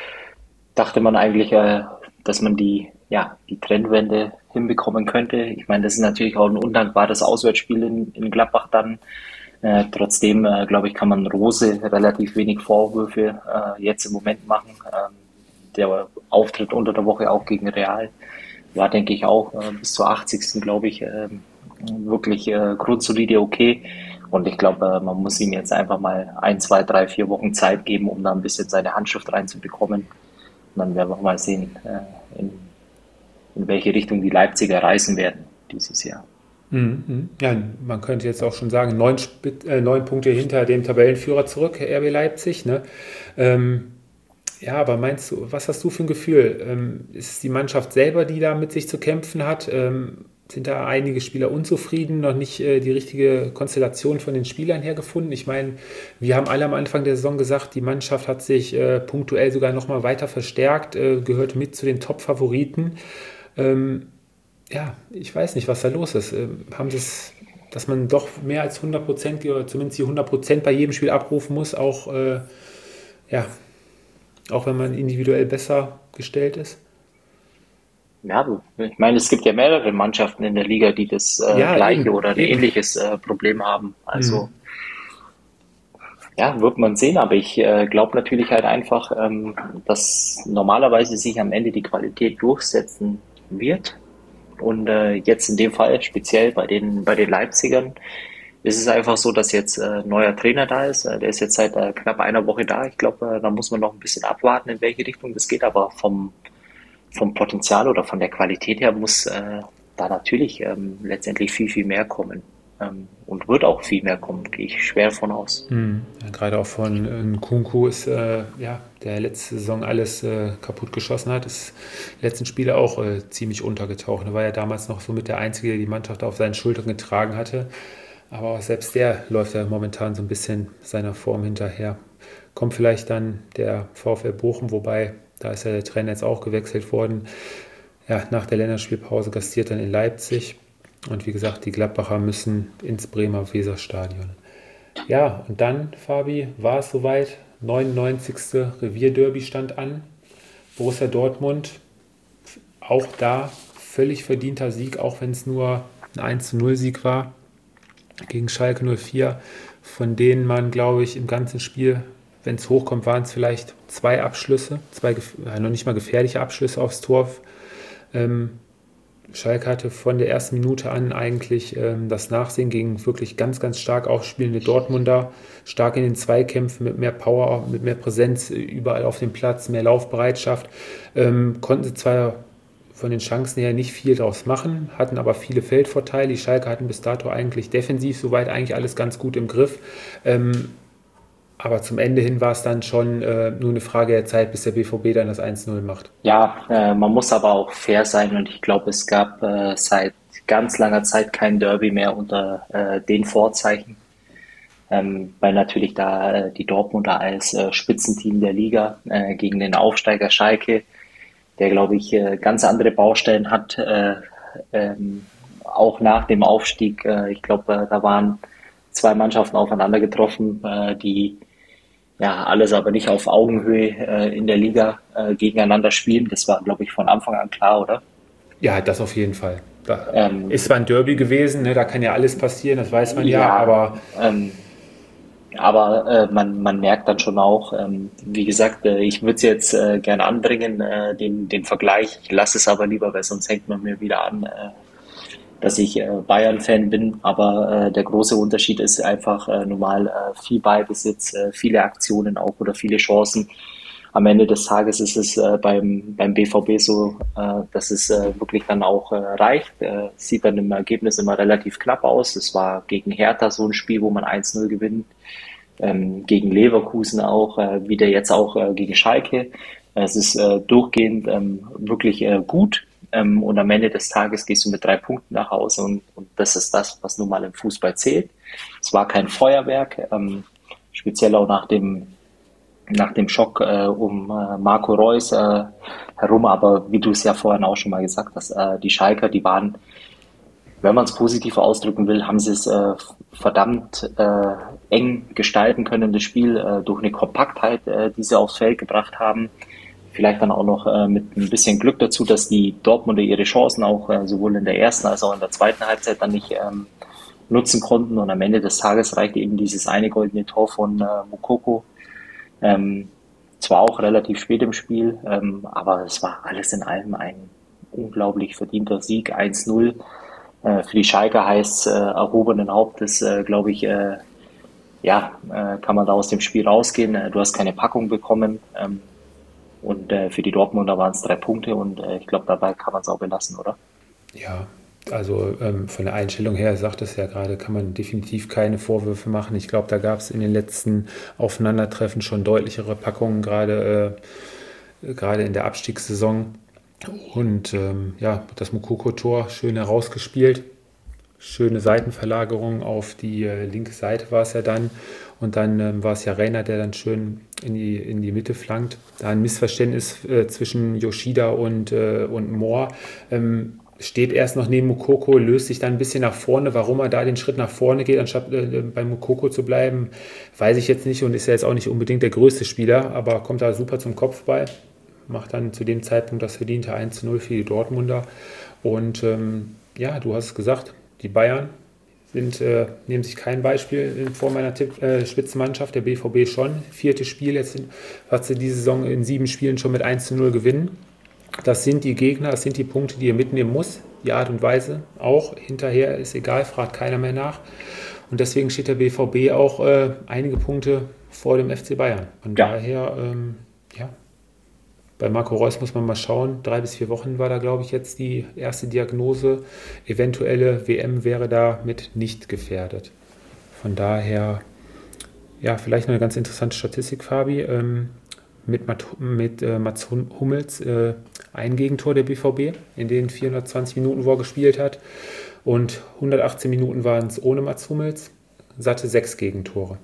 dachte man eigentlich, äh, dass man die, ja, die Trendwende hinbekommen könnte. Ich meine, das ist natürlich auch ein undankbares Auswärtsspiel in, in Gladbach dann. Äh, trotzdem, äh, glaube ich, kann man Rose relativ wenig Vorwürfe äh, jetzt im Moment machen. Ähm, der Auftritt unter der Woche auch gegen Real war, denke ich, auch äh, bis zur achtzigsten glaube ich, äh, wirklich äh, grundsolide okay. Und ich glaube, äh, man muss ihm jetzt einfach mal ein, zwei, drei, vier Wochen Zeit geben, um da ein bisschen seine Handschrift reinzubekommen. Und dann werden wir mal sehen, äh, in, in welche Richtung die Leipziger reisen werden dieses Jahr. Mhm. Ja, man könnte jetzt auch schon sagen, neun, äh, neun Punkte hinter dem Tabellenführer zurück, R B Leipzig. Ne? Ähm, ja, aber meinst du, was hast du für ein Gefühl? Ähm, ist es die Mannschaft selber, die da mit sich zu kämpfen hat? Ähm, sind da einige Spieler unzufrieden, noch nicht äh, die richtige Konstellation von den Spielern her gefunden? Ich meine, wir haben alle am Anfang der Saison gesagt, die Mannschaft hat sich äh, punktuell sogar noch mal weiter verstärkt, äh, gehört mit zu den Top-Favoriten. Ähm, ja, ich weiß nicht, was da los ist. Ähm, haben sie es, dass man doch mehr als hundert Prozent oder zumindest die hundert Prozent bei jedem Spiel abrufen muss, auch, äh, ja, auch wenn man individuell besser gestellt ist? Ja, ich meine, es gibt ja mehrere Mannschaften in der Liga, die das äh, Ja, gleiche eben, oder ein eben. ähnliches äh, Problem haben. Also Mhm. ja, wird man sehen, aber ich äh, glaube natürlich halt einfach, ähm, dass normalerweise sich am Ende die Qualität durchsetzen wird. Und äh, jetzt in dem Fall, speziell bei den, bei den Leipzigern, ist es einfach so, dass jetzt äh, ein neuer Trainer da ist. Äh, der ist jetzt seit äh, knapp einer Woche da. Ich glaube, äh, da muss man noch ein bisschen abwarten, in welche Richtung das geht, aber vom vom Potenzial oder von der Qualität her muss äh, da natürlich ähm, letztendlich viel, viel mehr kommen. Ähm, und wird auch viel mehr kommen, gehe ich schwer von aus. Mhm. Ja, gerade auch von äh, Nkunku ist, äh, ja, der letzte Saison alles äh, kaputt geschossen hat, ist letzten Spiele auch äh, ziemlich untergetaucht. Er war ja damals noch so mit der Einzige, der die Mannschaft auf seinen Schultern getragen hatte. Aber auch selbst der läuft ja momentan so ein bisschen seiner Form hinterher. Kommt vielleicht dann der VfL Bochum, wobei da ist ja der Trainer jetzt auch gewechselt worden. Ja, nach der Länderspielpause gastiert dann in Leipzig. Und wie gesagt, die Gladbacher müssen ins Bremer Weserstadion. Ja, und dann, Fabi, war es soweit. neunundneunzigste Revierderby stand an. Borussia Dortmund, auch da völlig verdienter Sieg, auch wenn es nur ein eins zu null Sieg war gegen Schalke null vier, von denen man, glaube ich, im ganzen Spiel, wenn es hochkommt, waren es vielleicht zwei Abschlüsse, zwei äh, noch nicht mal gefährliche Abschlüsse aufs Tor. Ähm, Schalke hatte von der ersten Minute an eigentlich ähm, das Nachsehen gegen wirklich ganz, ganz stark aufspielende Dortmunder, stark in den Zweikämpfen mit mehr Power, mit mehr Präsenz überall auf dem Platz, mehr Laufbereitschaft. Ähm, konnten sie zwar von den Chancen her nicht viel draus machen, hatten aber viele Feldvorteile. Die Schalke hatten bis dato eigentlich defensiv soweit eigentlich alles ganz gut im Griff. Ähm, aber zum Ende hin war es dann schon äh, nur eine Frage der Zeit, bis der B V B dann das eins null macht. Ja, äh, man muss aber auch fair sein und ich glaube, es gab äh, seit ganz langer Zeit kein Derby mehr unter äh, den Vorzeichen, ähm, weil natürlich da äh, die Dortmunder als äh, Spitzenteam der Liga äh, gegen den Aufsteiger Schalke, der glaube ich äh, ganz andere Baustellen hat, äh, ähm, auch nach dem Aufstieg. Äh, ich glaube, äh, da waren zwei Mannschaften aufeinander getroffen, äh, die ja, alles aber nicht auf Augenhöhe äh, in der Liga äh, gegeneinander spielen. Das war, glaube ich, von Anfang an klar, oder? Ja, das auf jeden Fall. Da Ähm, ist zwar ein Derby gewesen, ne, da kann ja alles passieren, das weiß man ja, ja, aber ähm, aber äh, man, man merkt dann schon auch, ähm, wie gesagt, äh, ich würde es jetzt äh, gerne anbringen, äh, den, den Vergleich. Ich lasse es aber lieber, weil sonst hängt man mir wieder an, äh, dass ich äh, Bayern-Fan bin, aber äh, der große Unterschied ist einfach äh, normal äh, viel Ballbesitz, äh, viele Aktionen auch oder viele Chancen. Am Ende des Tages ist es äh, beim, beim B V B so, äh, dass es äh, wirklich dann auch äh, reicht. Äh, sieht dann im Ergebnis immer relativ knapp aus. Es war gegen Hertha so ein Spiel, wo man eins null gewinnt. Ähm, gegen Leverkusen auch, äh, wieder jetzt auch äh, gegen Schalke. Es ist äh, durchgehend ähm, wirklich äh, gut. Ähm, und am Ende des Tages gehst du mit drei Punkten nach Hause und, und das ist das, was nun mal im Fußball zählt. Es war kein Feuerwerk, ähm, speziell auch nach dem nach dem Schock äh, um äh, Marco Reus äh, herum, aber wie du es ja vorhin auch schon mal gesagt hast, äh, die Schalker, die waren, wenn man es positiv ausdrücken will, haben sie es äh, verdammt äh, eng gestalten können, das Spiel, äh, durch eine Kompaktheit, äh, die sie aufs Feld gebracht haben. Vielleicht dann auch noch äh, mit ein bisschen Glück dazu, dass die Dortmunder ihre Chancen auch äh, sowohl in der ersten als auch in der zweiten Halbzeit dann nicht ähm, nutzen konnten. Und am Ende des Tages reichte eben dieses eine goldene Tor von äh, Moukoko. Ähm, zwar auch relativ spät im Spiel, ähm, aber es war alles in allem ein unglaublich verdienter Sieg, eins null. Äh, für die Schalker heißt äh, erhobenen Hauptes, äh, glaube ich, äh, ja, äh, kann man da aus dem Spiel rausgehen. Äh, du hast keine Packung bekommen ähm, und äh, für die Dortmunder waren es drei Punkte und äh, ich glaube, dabei kann man es auch belassen, oder? Ja, also ähm, von der Einstellung her, sagt es ja gerade, kann man definitiv keine Vorwürfe machen. Ich glaube, da gab es in den letzten Aufeinandertreffen schon deutlichere Packungen, gerade äh, gerade in der Abstiegssaison. Und ähm, ja, das Moukoko-Tor schön herausgespielt. Schöne Seitenverlagerung auf die äh, linke Seite war es ja dann. Und dann ähm, war es ja Reina, der dann schön in die, in die Mitte flankt. Da ein Missverständnis äh, zwischen Yoshida und, äh, und Moore. Ähm, steht erst noch neben Moukoko, löst sich dann ein bisschen nach vorne. Warum er da den Schritt nach vorne geht, anstatt äh, bei Moukoko zu bleiben, weiß ich jetzt nicht und ist ja jetzt auch nicht unbedingt der größte Spieler, aber kommt da super zum Kopfball. Macht dann zu dem Zeitpunkt das verdiente eins zu null für die Dortmunder. Und ähm, ja, du hast es gesagt, die Bayern sind, äh, nehmen sich kein Beispiel in Form einer Tipp, äh, Spitzenmannschaft, der B V B schon. Viertes Spiel, jetzt hat sie diese Saison in sieben Spielen schon mit eins zu null gewinnen. Das sind die Gegner, das sind die Punkte, die ihr mitnehmen muss. Die Art und Weise auch. Hinterher ist egal, fragt keiner mehr nach. Und deswegen steht der B V B auch äh, einige Punkte vor dem F C Bayern. Von Ja. daher, ähm, ja, bei Marco Reus muss man mal schauen. Drei bis vier Wochen war da, glaube ich, jetzt die erste Diagnose. Eventuelle W M wäre da mit nicht gefährdet. Von daher, ja, vielleicht noch eine ganz interessante Statistik, Fabi. Ähm, mit, Mat- mit äh, Mats Hum- Hummels äh, ein Gegentor der B V B in den vierhundertzwanzig Minuten, wo er gespielt hat. Und hundertachtzehn Minuten waren es ohne Mats Hummels. Satte sechs Gegentore.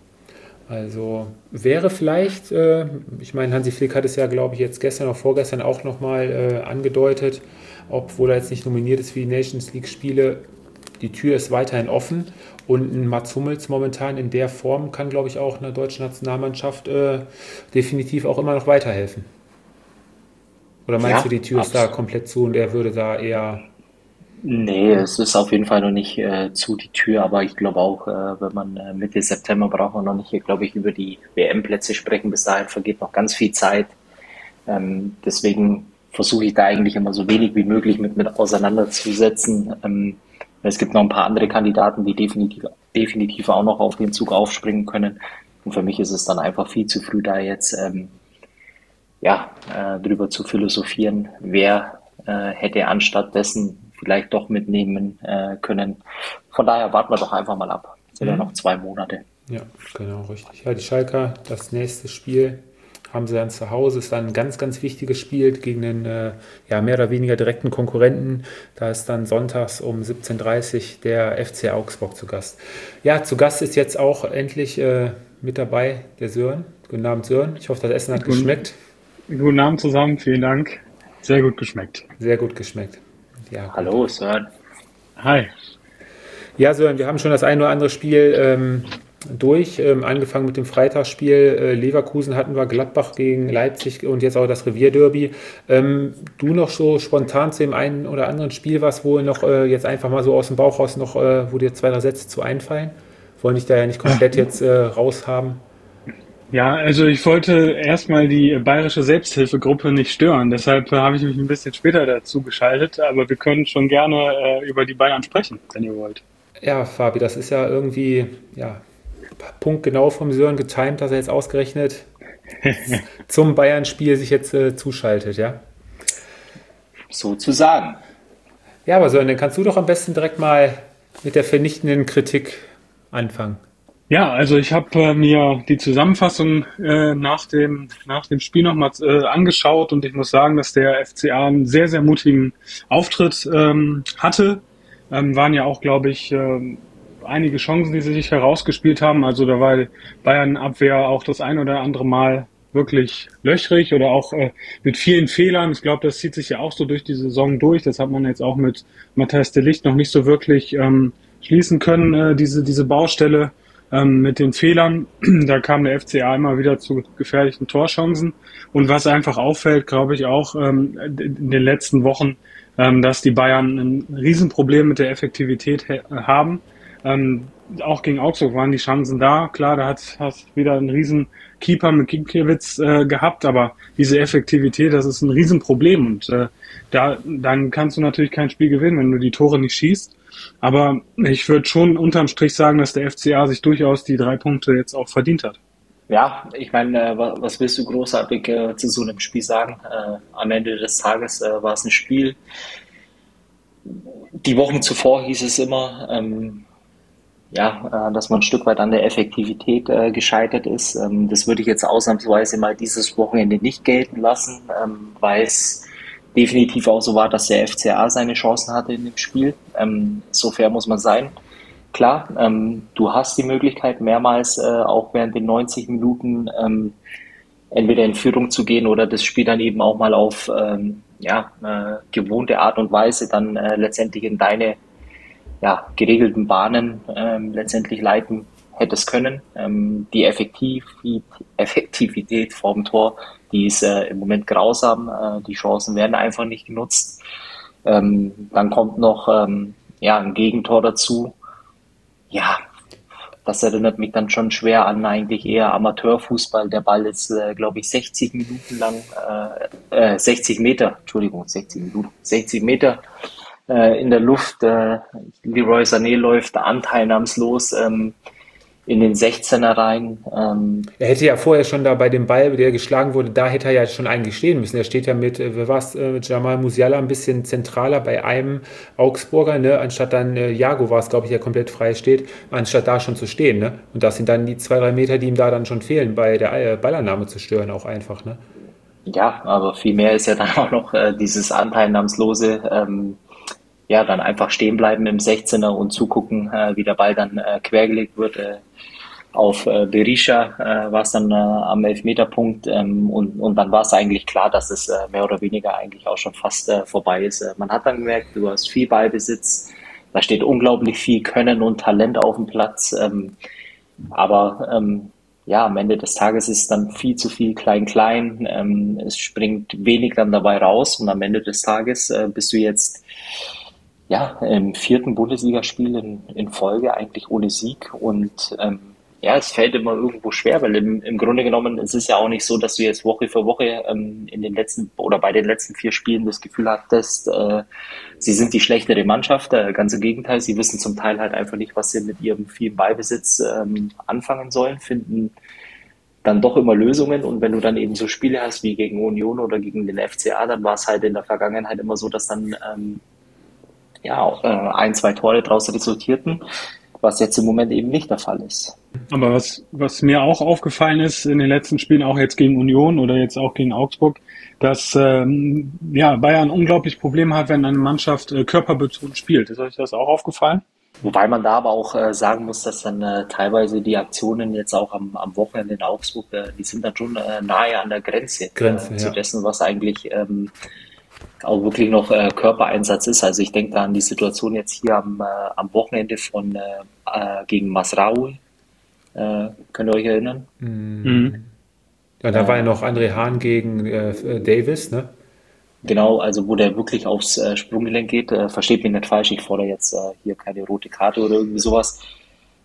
Also wäre vielleicht, äh, ich meine, Hansi Flick hat es ja, glaube ich, jetzt gestern oder vorgestern auch nochmal äh, angedeutet, obwohl er jetzt nicht nominiert ist für die Nations League-Spiele, die Tür ist weiterhin offen und ein Mats Hummels momentan in der Form kann, glaube ich, auch einer deutschen Nationalmannschaft äh, definitiv auch immer noch weiterhelfen. Oder meinst Ja, du, die Tür ist da absolut. komplett zu und er würde da eher... Nee, es ist auf jeden Fall noch nicht äh, zu die Tür, aber ich glaube auch, äh, wenn man äh, Mitte September braucht man noch nicht, glaube ich, über die W M-Plätze sprechen. Bis dahin vergeht noch ganz viel Zeit. Ähm, deswegen versuche ich da eigentlich immer so wenig wie möglich mit, mit auseinanderzusetzen. Ähm, es gibt noch ein paar andere Kandidaten, die definitiv, definitiv auch noch auf den Zug aufspringen können. Und für mich ist es dann einfach viel zu früh, da jetzt ähm, ja, äh, drüber zu philosophieren, wer äh, hätte anstatt dessen vielleicht doch mitnehmen äh, können. Von daher warten wir doch einfach mal ab. Es sind ja noch zwei Monate. Ja, genau, richtig. Ja, die Schalker, das nächste Spiel haben sie dann zu Hause. Ist dann ein ganz, ganz wichtiges Spiel gegen einen äh, ja, mehr oder weniger direkten Konkurrenten. Da ist dann sonntags um siebzehn Uhr dreißig der F C Augsburg zu Gast. Ja, zu Gast ist jetzt auch endlich äh, mit dabei der Sören. Guten Abend, Sören. Ich hoffe, das Essen hat Guten, geschmeckt. guten Abend zusammen, vielen Dank. Sehr gut geschmeckt. Sehr gut geschmeckt. Ja, gut. Hallo, Sören. Hi. Ja, Sören, wir haben schon das ein oder andere Spiel ähm, durch. Ähm, angefangen mit dem Freitagsspiel. Äh, Leverkusen hatten wir, Gladbach gegen Leipzig und jetzt auch das Revierderby. Ähm, du noch so spontan zu dem einen oder anderen Spiel was, wo noch äh, jetzt einfach mal so aus dem Bauch raus noch, äh, wo dir zwei, drei Sätze zu einfallen? Wollen dich da ja nicht komplett jetzt äh, raushaben. Ja, also ich wollte erstmal die bayerische Selbsthilfegruppe nicht stören, deshalb äh, habe ich mich ein bisschen später dazu geschaltet, aber wir können schon gerne äh, über die Bayern sprechen, wenn ihr wollt. Ja, Fabi, das ist ja irgendwie ja, punktgenau vom Sören getimt, dass er jetzt ausgerechnet zum Bayern-Spiel sich jetzt äh, zuschaltet, ja? Sozusagen. Ja, aber Sören, dann kannst du doch am besten direkt mal mit der vernichtenden Kritik anfangen. Ja, also ich habe äh, mir die Zusammenfassung äh, nach dem nach dem Spiel nochmal äh, angeschaut und ich muss sagen, dass der F C A einen sehr, sehr mutigen Auftritt ähm, hatte. Ähm, waren ja auch, glaube ich, ähm, einige Chancen, die sie sich herausgespielt haben. Also da war die Bayern-Abwehr auch das ein oder andere Mal wirklich löchrig oder auch äh, mit vielen Fehlern. Ich glaube, das zieht sich ja auch so durch die Saison durch. Das hat man jetzt auch mit Matthias de Ligt noch nicht so wirklich ähm, schließen können, äh, diese diese Baustelle ähm, mit den Fehlern. Da kam der F C A immer wieder zu gefährlichen Torchancen. Und was einfach auffällt, glaube ich, auch ähm, in den letzten Wochen, ähm, dass die Bayern ein Riesenproblem mit der Effektivität he- haben. Ähm, auch gegen Augsburg waren die Chancen da. Klar, da hat, hat wieder einen riesen Keeper mit Ginkiewicz äh, gehabt, aber diese Effektivität, das ist ein Riesenproblem. Und äh, da dann kannst du natürlich kein Spiel gewinnen, wenn du die Tore nicht schießt. Aber ich würde schon unterm Strich sagen, dass der F C A sich durchaus die drei Punkte jetzt auch verdient hat. Ja, ich meine, äh, wa- was willst du großartig äh, zu so einem Spiel sagen? Äh, am Ende des Tages äh, war es ein Spiel. Die Wochen zuvor hieß es immer, ähm, ja, äh, dass man ein Stück weit an der Effektivität äh, gescheitert ist. Ähm, das würde ich jetzt ausnahmsweise mal dieses Wochenende nicht gelten lassen, ähm, weil es definitiv auch so war, dass der F C A seine Chancen hatte in dem Spiel. Ähm, so fair muss man sein. Klar, ähm, du hast die Möglichkeit, mehrmals äh, auch während den neunzig Minuten ähm, entweder in Führung zu gehen oder das Spiel dann eben auch mal auf ähm, ja, äh, gewohnte Art und Weise dann äh, letztendlich in deine ja, geregelten Bahnen ähm, letztendlich leiten hättest können. Ähm, die Effektivität, Effektivität vorm Tor, die ist äh, im Moment grausam. Äh, die Chancen werden einfach nicht genutzt. Ähm, dann kommt noch ähm, ja, ein Gegentor dazu. Ja, das erinnert mich dann schon schwer an eigentlich eher Amateurfußball. Der Ball ist, äh, glaube ich, sechzig Minuten lang, äh, äh, sechzig Meter, Entschuldigung, sechzig Minuten, sechzig Meter äh, in der Luft. Äh, Leroy Sané läuft anteilnahmslos ähm, in den sechzehner rein. Ähm, Er hätte ja vorher schon da bei dem Ball, der geschlagen wurde, da hätte er ja schon eigentlich stehen müssen. Er steht ja mit, äh, wer war's, äh, mit Jamal Musiala ein bisschen zentraler bei einem Augsburger, ne? Anstatt dann äh, Jago war es, glaube ich, der komplett frei steht, anstatt da schon zu stehen. Ne? Und das sind dann die zwei, drei Meter, die ihm da dann schon fehlen, bei der äh, Ballannahme zu stören auch einfach. Ne? ja, aber viel mehr ist ja dann auch noch äh, dieses anteilnahmslose, ähm, ja, dann einfach stehen bleiben im sechzehner und zugucken, äh, wie der Ball dann äh, quergelegt wird. Äh, auf äh, Berisha äh, war es dann äh, am Elfmeterpunkt ähm, und, und dann war es eigentlich klar, dass es äh, mehr oder weniger eigentlich auch schon fast äh, vorbei ist. Äh, man hat dann gemerkt, du hast viel Ballbesitz, da steht unglaublich viel Können und Talent auf dem Platz, ähm, aber ähm, ja, am Ende des Tages ist es dann viel zu viel Klein-Klein, ähm, es springt wenig dann dabei raus und am Ende des Tages äh, bist du jetzt ja, im vierten Bundesligaspiel in, in Folge eigentlich ohne Sieg und ähm, ja, es fällt immer irgendwo schwer, weil im, im Grunde genommen ist es ja auch nicht so, dass du jetzt Woche für Woche ähm, in den letzten oder bei den letzten vier Spielen das Gefühl hattest, äh, sie sind die schlechtere Mannschaft. Äh, ganz im Gegenteil, sie wissen zum Teil halt einfach nicht, was sie mit ihrem vielen Ballbesitz ähm, anfangen sollen, finden dann doch immer Lösungen und wenn du dann eben so Spiele hast wie gegen Union oder gegen den F C A, dann war es halt in der Vergangenheit immer so, dass dann ähm, ja, äh, ein, zwei Tore daraus resultierten, was jetzt im Moment eben nicht der Fall ist. Aber was, was mir auch aufgefallen ist in den letzten Spielen, auch jetzt gegen Union oder jetzt auch gegen Augsburg, dass ähm, ja, Bayern unglaublich Probleme hat, wenn eine Mannschaft äh, körperbetont spielt. Ist euch das auch aufgefallen? Wobei man da aber auch äh, sagen muss, dass dann äh, teilweise die Aktionen jetzt auch am, am Wochenende in Augsburg, äh, die sind dann schon äh, nahe an der Grenze, Grenze, äh, zu ja. dessen, was eigentlich ähm, auch wirklich noch äh, Körpereinsatz ist. Also ich denke da an die Situation jetzt hier am, äh, am Wochenende von äh, äh, gegen Masraoui. Äh, könnt ihr euch erinnern? Mhm. Ja, da war ja noch André Hahn gegen äh, Davis, ne? Genau, also wo der wirklich aufs äh, Sprunggelenk geht. Äh, versteht mich nicht falsch, ich fordere jetzt äh, hier keine rote Karte oder irgendwie sowas.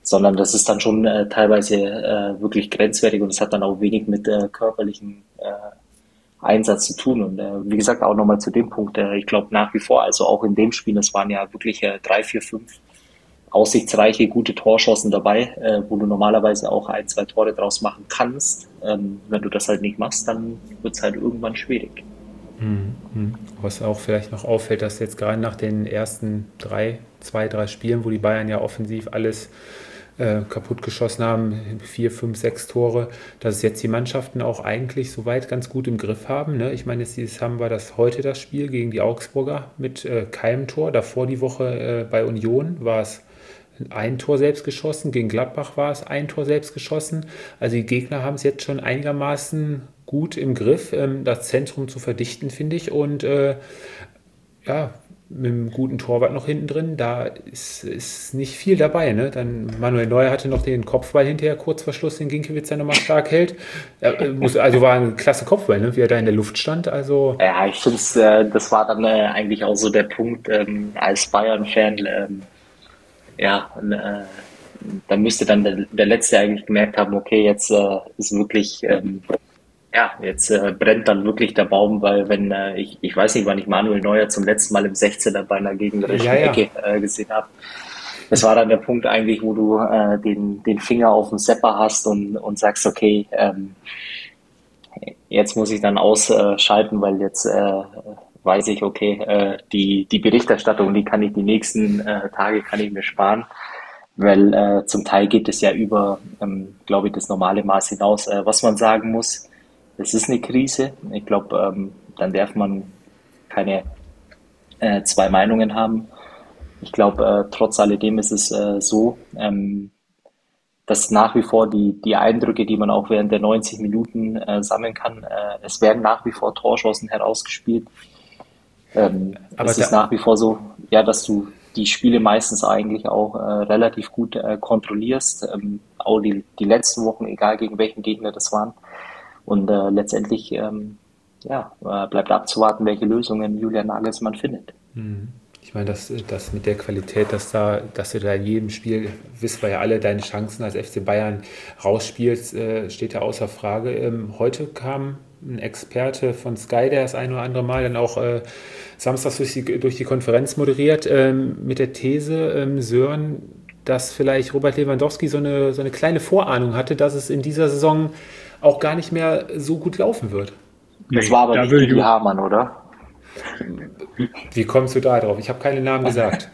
sondern das ist dann schon äh, teilweise äh, wirklich grenzwertig und es hat dann auch wenig mit äh, körperlichen äh, Einsatz zu tun. Und äh, wie gesagt, auch nochmal zu dem Punkt, äh, ich glaube nach wie vor, also auch in dem Spiel, es waren ja wirklich äh, drei, vier, fünf aussichtsreiche, gute Torchancen dabei, äh, wo du normalerweise auch ein, zwei Tore draus machen kannst. Ähm, wenn du das halt nicht machst, dann wird es halt irgendwann schwierig. Mhm. Was auch vielleicht noch auffällt, dass jetzt gerade nach den ersten drei, zwei, drei Spielen, wo die Bayern ja offensiv alles äh, kaputt geschossen haben, vier, fünf, sechs Tore, dass jetzt die Mannschaften auch eigentlich soweit ganz gut im Griff haben. Ne? Ich meine, jetzt dieses haben wir das heute das Spiel gegen die Augsburger mit äh, keinem Tor. Davor die Woche äh, bei Union war es ein Tor selbst geschossen, gegen Gladbach war es ein Tor selbst geschossen. Also die Gegner haben es jetzt schon einigermaßen gut im Griff, ähm, das Zentrum zu verdichten, finde ich. Und äh, ja, mit einem guten Torwart noch hinten drin, da ist, ist nicht viel dabei. Ne? Dann Manuel Neuer hatte noch den Kopfball hinterher, kurz vor Schluss, den Ginkiewicz dann nochmal stark hält. Er muss, also war ein klasse Kopfball, ne? Wie er da in der Luft stand. Also Ja, ich finde es, äh, das war dann äh, eigentlich auch so der Punkt, ähm, als Bayern-Fan, ähm, ja, äh, da müsste dann der, der Letzte eigentlich gemerkt haben, okay, jetzt äh, ist wirklich, ähm, ja, jetzt äh, brennt dann wirklich der Baum, weil wenn, äh, ich, ich weiß nicht, wann ich Manuel Neuer zum letzten Mal im sechzehner bei einer gegnerischen Ja, ja. Ecke äh, gesehen habe. Das war dann der Punkt eigentlich, wo du äh, den, den Finger auf dem Sepper hast und, und sagst, okay, ähm, jetzt muss ich dann ausschalten, weil jetzt äh, weiß ich, okay, äh, die, die Berichterstattung, die kann ich die nächsten äh, Tage kann ich mir sparen, weil äh, zum Teil geht es ja über, ähm, glaube ich, das normale Maß hinaus. Äh, was man sagen muss, es ist eine Krise. Ich glaube, ähm, dann darf man keine äh, zwei Meinungen haben. Ich glaube, äh, trotz alledem ist es äh, so, ähm, dass nach wie vor die, die Eindrücke, die man auch während der neunzig Minuten äh, sammeln kann, äh, es werden nach wie vor Torchancen herausgespielt. Ähm, Aber es ist da- nach wie vor so, ja, dass du die Spiele meistens eigentlich auch äh, relativ gut äh, kontrollierst. Ähm, auch die, die letzten Wochen, egal gegen welchen Gegner das waren. Und äh, letztendlich ähm, ja, äh, bleibt abzuwarten, welche Lösungen Julian Nagelsmann findet. Ich meine, das, das mit der Qualität, dass, da, dass du da in jedem Spiel, wissen wir ja alle, deine Chancen als F C Bayern rausspielst, äh, steht ja außer Frage. Ähm, heute kam ein Experte von Sky, der das ein oder andere Mal dann auch äh, samstags durch die, durch die Konferenz moderiert, ähm, mit der These, ähm, Sören, dass vielleicht Robert Lewandowski so eine, so eine kleine Vorahnung hatte, dass es in dieser Saison auch gar nicht mehr so gut laufen wird. Das Nee, war aber da nicht will Didi Ju- Hamann, oder? Wie kommst du da drauf? Ich habe keine Namen gesagt.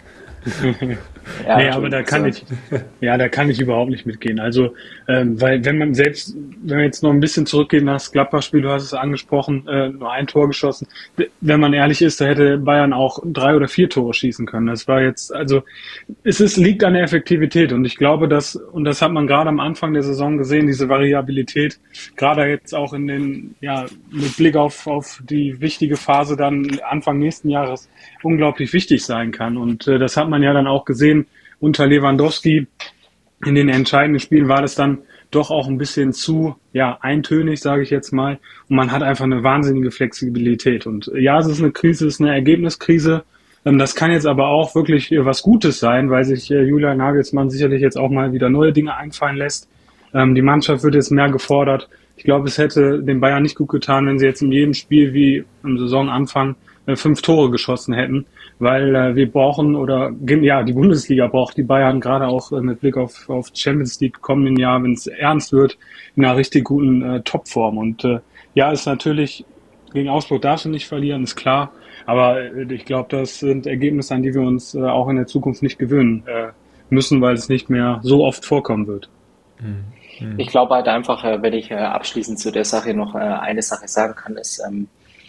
Ja, Nee, aber da kann ich, ja, da kann ich überhaupt nicht mitgehen. Also, ähm, weil wenn man selbst, wenn wir jetzt noch ein bisschen zurückgehen nach das Gladbach-Spiel, du hast es angesprochen, äh, nur ein Tor geschossen. Wenn man ehrlich ist, da hätte Bayern auch drei oder vier Tore schießen können. Das war jetzt, also, es ist, liegt an der Effektivität und ich glaube, dass, und das hat man gerade am Anfang der Saison gesehen, diese Variabilität, gerade jetzt auch in den, ja, mit Blick auf, auf die wichtige Phase dann Anfang nächsten Jahres unglaublich wichtig sein kann. Und äh, das hat man ja dann auch gesehen unter Lewandowski. In den entscheidenden Spielen war das dann doch auch ein bisschen zu ja eintönig, sage ich jetzt mal. Und man hat einfach eine wahnsinnige Flexibilität. Und äh, ja, es ist eine Krise, es ist eine Ergebniskrise. Ähm, das kann jetzt aber auch wirklich äh, was Gutes sein, weil sich äh, Julian Nagelsmann sicherlich jetzt auch mal wieder neue Dinge einfallen lässt. Ähm, die Mannschaft wird jetzt mehr gefordert. Ich glaube, es hätte den Bayern nicht gut getan, wenn sie jetzt in jedem Spiel wie im Saisonanfang äh, fünf Tore geschossen hätten, weil äh, wir brauchen oder ja, die Bundesliga braucht die Bayern gerade auch äh, mit Blick auf auf Champions League kommenden Jahr, wenn es ernst wird, in einer richtig guten äh, Topform. Und äh, ja, ist natürlich gegen Augsburg darfst du nicht verlieren, ist klar. Aber äh, ich glaube, das sind Ergebnisse, an die wir uns äh, auch in der Zukunft nicht gewöhnen äh, müssen, weil es nicht mehr so oft vorkommen wird. Ich glaube halt einfach, äh, wenn ich äh, abschließend zu der Sache noch äh, eine Sache sagen kann, ist, ähm,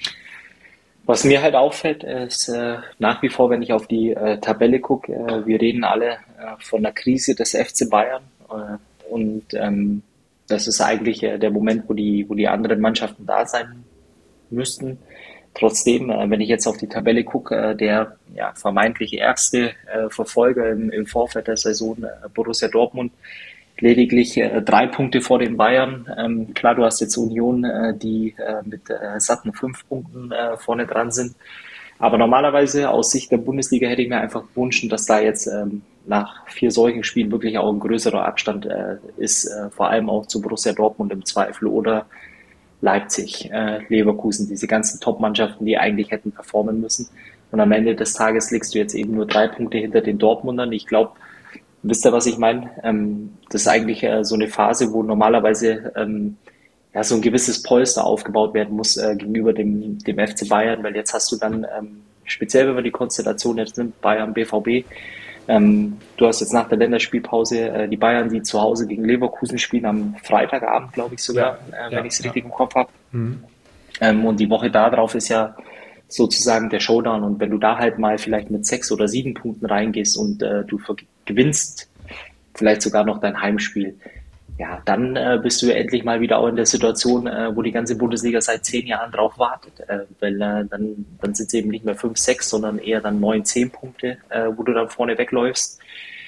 was mir halt auffällt, ist äh, nach wie vor, wenn ich auf die äh, Tabelle gucke, äh, wir reden alle äh, von der Krise des F C Bayern äh, und ähm, das ist eigentlich äh, der Moment, wo die, wo die anderen Mannschaften da sein müssten. Trotzdem, äh, wenn ich jetzt auf die Tabelle gucke, äh, der ja, vermeintlich ärgste äh, Verfolger im, im Vorfeld der Saison, äh, Borussia Dortmund, lediglich äh, drei Punkte vor den Bayern. Ähm, klar, du hast jetzt Union, äh, die äh, mit äh, satten fünf Punkten äh, vorne dran sind. Aber normalerweise aus Sicht der Bundesliga hätte ich mir einfach gewünscht, dass da jetzt ähm, nach vier solchen Spielen wirklich auch ein größerer Abstand äh, ist, äh, vor allem auch zu Borussia Dortmund im Zweifel oder Leipzig, äh, Leverkusen, diese ganzen Top-Mannschaften, die eigentlich hätten performen müssen. Und am Ende des Tages liegst du jetzt eben nur drei Punkte hinter den Dortmundern. Ich glaube, wisst ihr, was ich meine? Ähm, das ist eigentlich äh, so eine Phase, wo normalerweise ähm, ja, so ein gewisses Polster aufgebaut werden muss äh, gegenüber dem, dem F C Bayern, weil jetzt hast du dann, ähm, speziell wenn man die Konstellation jetzt nimmt, Bayern, B V B, ähm, du hast jetzt nach der Länderspielpause äh, die Bayern, die zu Hause gegen Leverkusen spielen, am Freitagabend, glaube ich sogar, Ja, äh, ja, wenn ich es ja. richtig im Kopf habe. Mhm. Ähm, und die Woche darauf ist ja sozusagen der Showdown. Und wenn du da halt mal vielleicht mit sechs oder sieben Punkten reingehst und äh, du ver- gewinnst vielleicht sogar noch dein Heimspiel, ja, dann äh, bist du endlich mal wieder auch in der Situation, äh, wo die ganze Bundesliga seit zehn Jahren drauf wartet. Äh, weil äh, dann, dann sind es eben nicht mehr fünf, sechs, sondern eher dann neun, zehn Punkte, äh, wo du dann vorne wegläufst.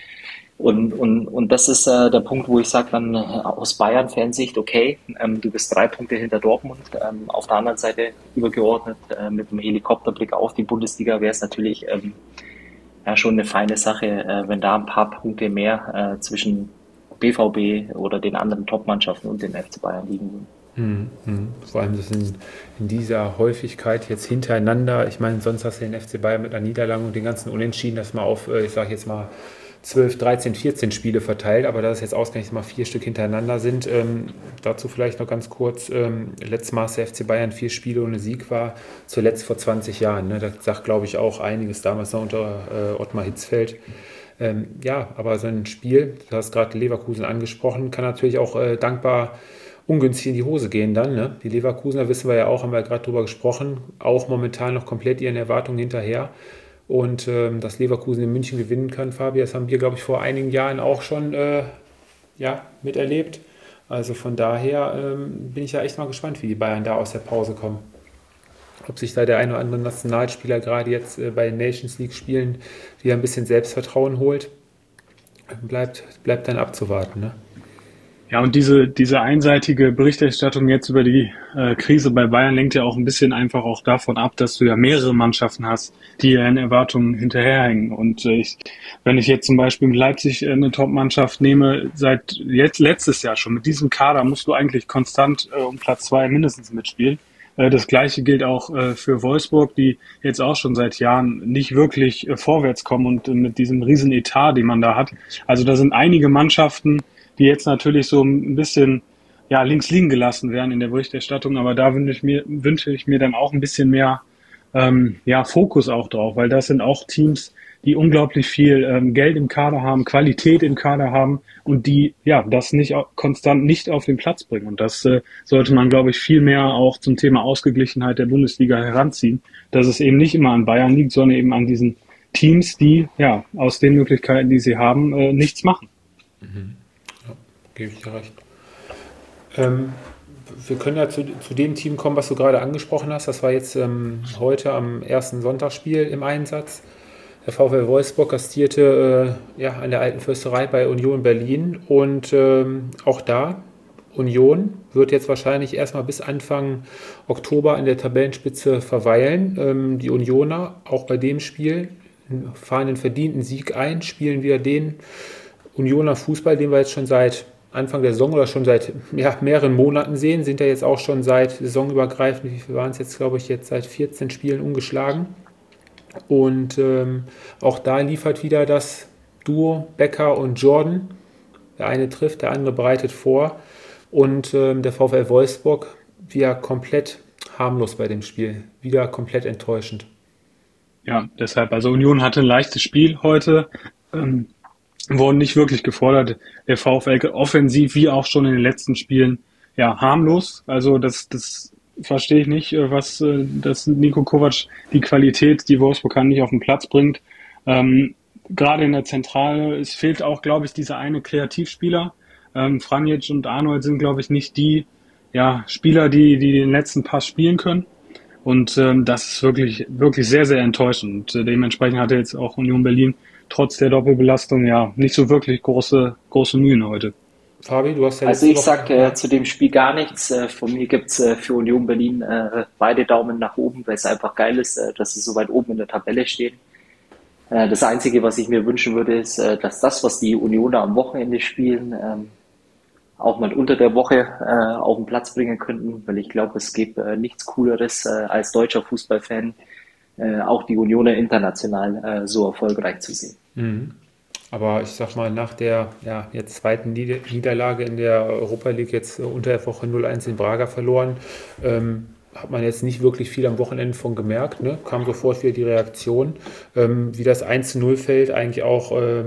Und, und, und das ist äh, der Punkt, wo ich sage dann äh, aus Bayern-Fansicht, okay, ähm, du bist drei Punkte hinter Dortmund. Ähm, auf der anderen Seite übergeordnet äh, mit einem Helikopterblick auf die Bundesliga wäre es natürlich ähm, ja schon eine feine Sache, äh, wenn da ein paar Punkte mehr äh, zwischen B V B oder den anderen Top-Mannschaften und den F C Bayern liegen würden. Mhm. Mhm. Vor allem das in, in dieser Häufigkeit jetzt hintereinander. Ich meine, sonst hast du den F C Bayern mit einer Niederlage und den ganzen Unentschieden, das mal auf, äh, ich sage jetzt mal, zwölf, dreizehn, vierzehn Spiele verteilt, aber da es jetzt ausgerechnet mal vier Stück hintereinander sind, ähm, dazu vielleicht noch ganz kurz, ähm, letztes Mal, als der F C Bayern vier Spiele ohne Sieg war, zuletzt vor zwanzig Jahren. Ne? Das sagt, glaube ich, auch einiges, damals noch unter äh, Ottmar Hitzfeld. Ähm, ja, aber so ein Spiel, du hast gerade Leverkusen angesprochen, kann natürlich auch äh, dankbar ungünstig in die Hose gehen dann. Ne? Die Leverkusener, wissen wir ja auch, haben wir ja gerade drüber gesprochen, auch momentan noch komplett ihren Erwartungen hinterher. Und ähm, dass Leverkusen in München gewinnen kann, Fabi, das haben wir, glaube ich, vor einigen Jahren auch schon äh, ja, miterlebt. Also von daher ähm, bin ich ja echt mal gespannt, wie die Bayern da aus der Pause kommen. Ob sich da der ein oder andere Nationalspieler gerade jetzt äh, bei den Nations League Spielen wieder ein bisschen Selbstvertrauen holt, bleibt, bleibt dann abzuwarten. Ne? Ja, und diese, diese einseitige Berichterstattung jetzt über die äh, Krise bei Bayern lenkt ja auch ein bisschen einfach auch davon ab, dass du ja mehrere Mannschaften hast, die ja in Erwartungen hinterherhängen. Und äh, ich, wenn ich jetzt zum Beispiel mit Leipzig äh, eine Top-Mannschaft nehme, seit jetzt letztes Jahr schon, mit diesem Kader musst du eigentlich konstant äh, um Platz zwei mindestens mitspielen. Äh, das Gleiche gilt auch äh, für Wolfsburg, die jetzt auch schon seit Jahren nicht wirklich äh, vorwärts kommen und äh, mit diesem riesen Etat, den man da hat. Also da sind einige Mannschaften, die jetzt natürlich so ein bisschen ja, links liegen gelassen werden in der Berichterstattung, aber da wünsche ich mir, wünsche ich mir dann auch ein bisschen mehr ähm, ja, Fokus auch drauf, weil das sind auch Teams, die unglaublich viel ähm, Geld im Kader haben, Qualität im Kader haben und die ja das nicht konstant nicht auf den Platz bringen. Und das äh, sollte man, glaube ich, viel mehr auch zum Thema Ausgeglichenheit der Bundesliga heranziehen, dass es eben nicht immer an Bayern liegt, sondern eben an diesen Teams, die ja aus den Möglichkeiten, die sie haben, äh, nichts machen. Mhm. Gebe ich dir recht. Ähm, wir können ja zu, zu dem Team kommen, was du gerade angesprochen hast. Das war jetzt ähm, heute am ersten Sonntagsspiel im Einsatz. Der VfL Wolfsburg gastierte äh, ja, an der Alten Försterei bei Union Berlin. Und ähm, auch da, Union wird jetzt wahrscheinlich erstmal bis Anfang Oktober an der Tabellenspitze verweilen. Ähm, die Unioner, auch bei dem Spiel, fahren einen verdienten Sieg ein, spielen wieder den Unioner Fußball, den wir jetzt schon seit Anfang der Saison oder schon seit ja, mehreren Monaten sehen, sind ja jetzt auch schon seit saisonübergreifend, wie viel waren es jetzt, glaube ich, jetzt seit vierzehn Spielen ungeschlagen. Und ähm, auch da liefert wieder das Duo Becker und Jordan. Der eine trifft, der andere bereitet vor. Und ähm, der VfL Wolfsburg wieder komplett harmlos bei dem Spiel. Wieder komplett enttäuschend. Ja, deshalb, also Union hatte ein leichtes Spiel heute. Ähm, wurden nicht wirklich gefordert. Der VfL offensiv, wie auch schon in den letzten Spielen, ja, harmlos. Also das, das verstehe ich nicht, was dass Niko Kovac die Qualität, die Wolfsburg kann, nicht auf den Platz bringt. Ähm, gerade in der Zentrale, es fehlt auch, glaube ich, dieser eine Kreativspieler. Ähm, Franjic und Arnold sind, glaube ich, nicht die ja, Spieler, die, die den letzten Pass spielen können. Und ähm, das ist wirklich, wirklich sehr, sehr enttäuschend. Und äh, dementsprechend hatte jetzt auch Union Berlin trotz der Doppelbelastung ja nicht so wirklich große, große Mühen heute. Fabi, du hast ja Also letzte ich Woche. sag äh, Ja. zu dem Spiel gar nichts. Äh, von mir gibt's äh, für Union Berlin äh, beide Daumen nach oben, weil es einfach geil ist, äh, dass sie so weit oben in der Tabelle stehen. Äh, das Einzige, was ich mir wünschen würde, ist, äh, dass das, was die Unioner am Wochenende spielen, ähm, auch mal unter der Woche äh, auf den Platz bringen könnten, weil ich glaube, es gibt äh, nichts Cooleres äh, als deutscher Fußballfan, äh, auch die Unioner international äh, so erfolgreich zu sehen. Mhm. Aber ich sag mal, nach der ja, jetzt zweiten Nieder Niederlage in der Europa League, jetzt äh, unter der Woche null eins in Braga verloren, ähm, hat man jetzt nicht wirklich viel am Wochenende von gemerkt. Ne? Kam sofort wieder die Reaktion. Ähm, wie das eins zu null fällt, eigentlich auch äh,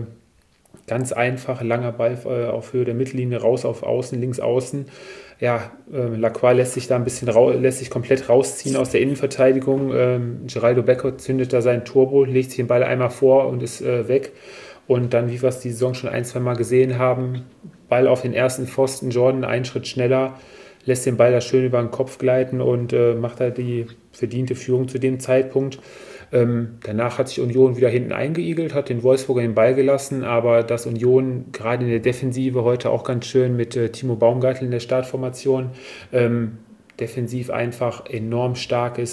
ganz einfach, langer Ball äh, auf Höhe der Mittellinie, raus auf Außen, links außen. Ja, äh, Lacroix lässt sich da ein bisschen rau lässt sich komplett rausziehen aus der Innenverteidigung. Ähm, Geraldo Becker zündet da sein Turbo, legt sich den Ball einmal vor und ist äh, weg. Und dann, wie wir es die Saison schon ein, zwei Mal gesehen haben, Ball auf den ersten Pfosten, Jordan einen Schritt schneller, lässt den Ball da schön über den Kopf gleiten und äh, macht da die verdiente Führung zu dem Zeitpunkt. Ähm, danach hat sich Union wieder hinten eingeigelt, hat den Wolfsburger den Ball gelassen, aber dass Union gerade in der Defensive heute auch ganz schön mit äh, Timo Baumgartel in der Startformation ähm, defensiv einfach enorm stark ist,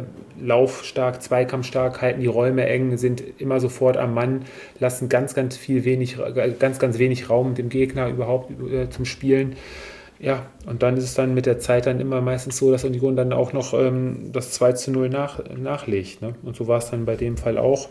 laufstark, zweikampfstark, halten die Räume eng, sind immer sofort am Mann, lassen ganz, ganz viel wenig, ganz, ganz wenig Raum dem Gegner überhaupt äh, zum Spielen. Ja, und dann ist es dann mit der Zeit dann immer meistens so, dass Union dann auch noch ähm, das zwei zu null nach, nachlegt. Ne? Und so war es dann bei dem Fall auch.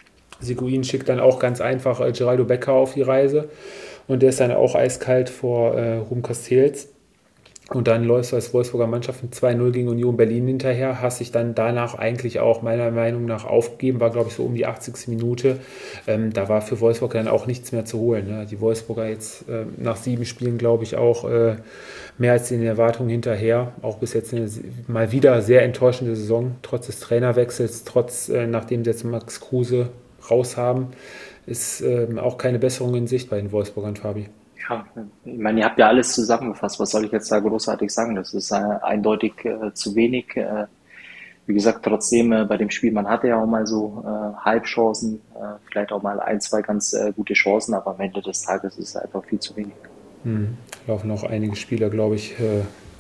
Seguin schickt dann auch ganz einfach äh, Geraldo Becker auf die Reise und der ist dann auch eiskalt vor äh, Ruhm Castells. Und dann läufst du als Wolfsburger Mannschaft mit zwei null gegen Union Berlin hinterher, hast dich dann danach eigentlich auch meiner Meinung nach aufgegeben, war glaube ich so um die achtzigste Minute. Ähm, da war für Wolfsburg dann auch nichts mehr zu holen. Ne? Die Wolfsburger jetzt äh, nach sieben Spielen glaube ich auch äh, mehr als den Erwartungen hinterher. Auch bis jetzt eine mal wieder sehr enttäuschende Saison, trotz des Trainerwechsels, trotz äh, nachdem sie jetzt Max Kruse raus haben, ist äh, auch keine Besserung in Sicht bei den Wolfsburgern, Fabi. Ja, ich meine, ihr habt ja alles zusammengefasst. Was soll ich jetzt da großartig sagen? Das ist äh, eindeutig äh, zu wenig. Äh, wie gesagt, trotzdem äh, bei dem Spiel, man hatte ja auch mal so äh, Halbchancen, äh, vielleicht auch mal ein, zwei ganz äh, gute Chancen, aber am Ende des Tages ist es einfach viel zu wenig. Hm. Laufen auch einige Spieler, glaube ich, äh,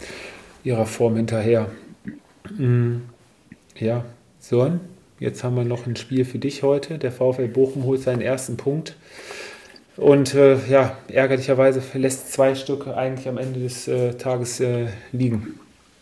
ihrer Form hinterher. Hm. Ja, Sören, jetzt haben wir noch ein Spiel für dich heute. Der VfL Bochum holt seinen ersten Punkt. Und äh, ja, ärgerlicherweise lässt zwei Stück eigentlich am Ende des äh, Tages äh, liegen.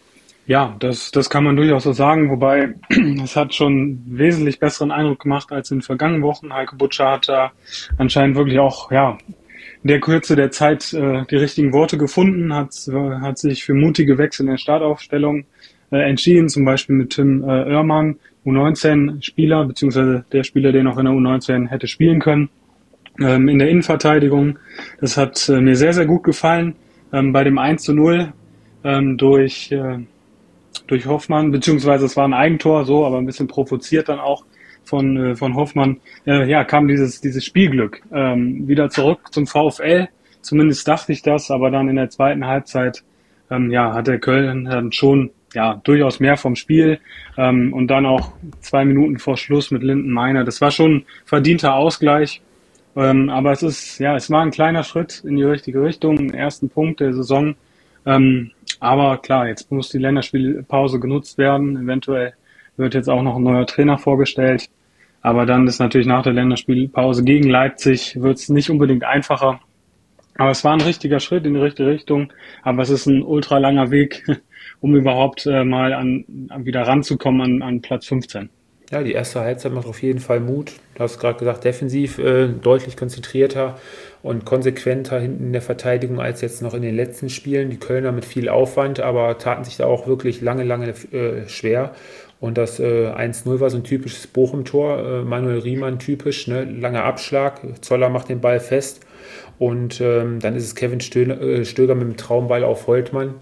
Ja, das, das kann man durchaus so sagen, wobei es hat schon einen wesentlich besseren Eindruck gemacht als in den vergangenen Wochen. Heiko Butscher hat da anscheinend wirklich auch, ja, in der Kürze der Zeit äh, die richtigen Worte gefunden, hat, hat sich für mutige Wechsel in der Startaufstellung äh, entschieden, zum Beispiel mit Tim äh, Oermann, U neunzehn-Spieler, beziehungsweise der Spieler, der noch in der U neunzehn hätte spielen können. Ähm, in der Innenverteidigung. Das hat äh, mir sehr, sehr gut gefallen. Ähm, bei dem eins zu null ähm, durch, äh, durch Hoffmann, beziehungsweise es war ein Eigentor, so, aber ein bisschen provoziert dann auch von, äh, von Hoffmann. Äh, ja, kam dieses, dieses Spielglück ähm, wieder zurück zum VfL. Zumindest dachte ich das, aber dann in der zweiten Halbzeit ähm, ja, hat der Köln dann schon ja, durchaus mehr vom Spiel ähm, und dann auch zwei Minuten vor Schluss mit Linden Meiner. Das war schon ein verdienter Ausgleich. Ähm, aber es ist, ja, es war ein kleiner Schritt in die richtige Richtung, ein ersten Punkt der Saison. Ähm, aber klar, jetzt muss die Länderspielpause genutzt werden. Eventuell wird jetzt auch noch ein neuer Trainer vorgestellt. Aber dann ist natürlich nach der Länderspielpause gegen Leipzig wird es nicht unbedingt einfacher. Aber es war ein richtiger Schritt in die richtige Richtung. Aber es ist ein ultra langer Weg, um überhaupt äh, mal an, an wieder ranzukommen an, an Platz fünfzehn. Ja, die erste Halbzeit macht auf jeden Fall Mut. Du hast gerade gesagt, defensiv äh, deutlich konzentrierter und konsequenter hinten in der Verteidigung als jetzt noch in den letzten Spielen. Die Kölner mit viel Aufwand, aber taten sich da auch wirklich lange, lange äh, schwer. Und das äh, eins null war so ein typisches Bochum-Tor, äh, Manuel Riemann typisch, ne? Langer Abschlag, Zoller macht den Ball fest und ähm, dann ist es Kevin Stöger, äh, Stöger mit dem Traumball auf Holtmann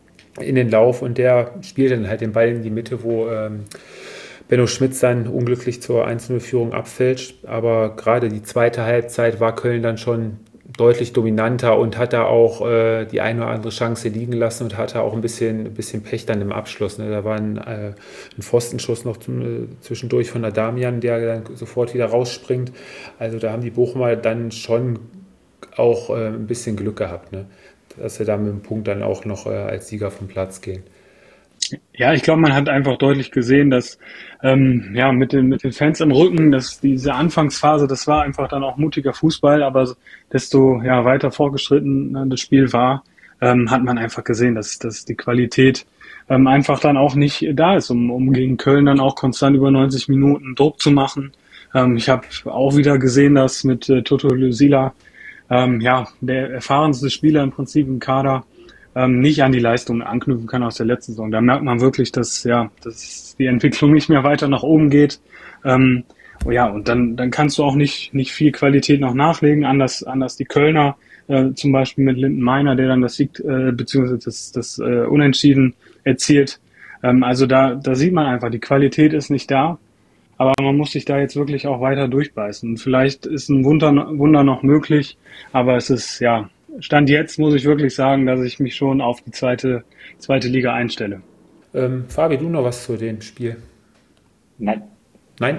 in den Lauf und der spielt dann halt den Ball in die Mitte, wo ähm, Benno Schmitz dann unglücklich zur eins null-Führung abfälscht. Aber gerade die zweite Halbzeit war Köln dann schon deutlich dominanter und hat da auch äh, die eine oder andere Chance liegen lassen und hatte auch ein bisschen, ein bisschen Pech dann im Abschluss. Ne? Da war ein, äh, ein Pfostenschuss noch zum, äh, zwischendurch von Adamian, der dann sofort wieder rausspringt. Also da haben die Bochumer dann schon auch äh, ein bisschen Glück gehabt, ne? Dass sie da mit dem Punkt dann auch noch äh, als Sieger vom Platz gehen. Ja, ich glaube, man hat einfach deutlich gesehen, dass ähm, ja mit den mit den Fans im Rücken, dass diese Anfangsphase, das war einfach dann auch mutiger Fußball, aber desto ja weiter fortgeschritten ne, das Spiel war, ähm, hat man einfach gesehen, dass dass die Qualität ähm, einfach dann auch nicht da ist, um um gegen Köln dann auch konstant über neunzig Minuten Druck zu machen. Ähm, ich habe auch wieder gesehen, dass mit äh, Toto Lösila ähm, ja der erfahrenste Spieler im Prinzip im Kader ähm, nicht an die Leistungen anknüpfen kann aus der letzten Saison. Da merkt man wirklich, dass ja, dass die Entwicklung nicht mehr weiter nach oben geht. Ähm, oh ja, und dann dann kannst du auch nicht nicht viel Qualität noch nachlegen. Anders anders die Kölner äh, zum Beispiel mit Linden Meiner, der dann das Sieg äh, beziehungsweise das das äh, Unentschieden erzielt. Ähm, also da da sieht man einfach, die Qualität ist nicht da. Aber man muss sich da jetzt wirklich auch weiter durchbeißen. Vielleicht ist ein Wunder, Wunder noch möglich, aber es ist, ja, Stand jetzt muss ich wirklich sagen, dass ich mich schon auf die zweite, zweite Liga einstelle. Ähm, Fabi, du noch was zu dem Spiel? Nein. Nein?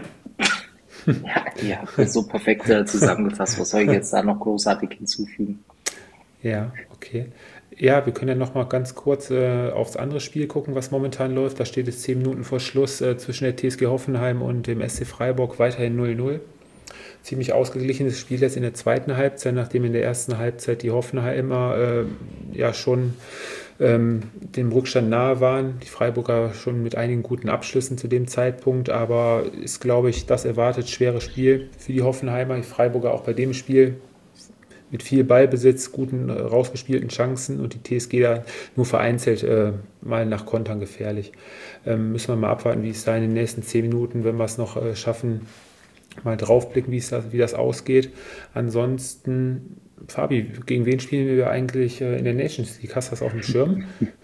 Ja, ihr habt das so perfekt äh, zusammengefasst. Was soll ich jetzt da noch großartig hinzufügen? Ja, okay. Ja, wir können ja noch mal ganz kurz äh, aufs andere Spiel gucken, was momentan läuft. Da steht es zehn Minuten vor Schluss äh, zwischen der T S G Hoffenheim und dem S C Freiburg weiterhin null null. Ziemlich ausgeglichenes Spiel jetzt in der zweiten Halbzeit, nachdem in der ersten Halbzeit die Hoffenheimer äh, ja schon ähm, dem Rückstand nahe waren. Die Freiburger schon mit einigen guten Abschlüssen zu dem Zeitpunkt, aber ist, glaube ich, das erwartet schwere Spiel für die Hoffenheimer. Die Freiburger auch bei dem Spiel mit viel Ballbesitz, guten, äh, rausgespielten Chancen und die T S G da nur vereinzelt äh, mal nach Kontern gefährlich. Ähm, müssen wir mal abwarten, wie es da in den nächsten zehn Minuten, wenn wir es noch äh, schaffen, mal draufblicken, wie es das, wie das ausgeht. Ansonsten, Fabi, gegen wen spielen wir eigentlich äh, in der Nations League? Hast du das auf dem Schirm?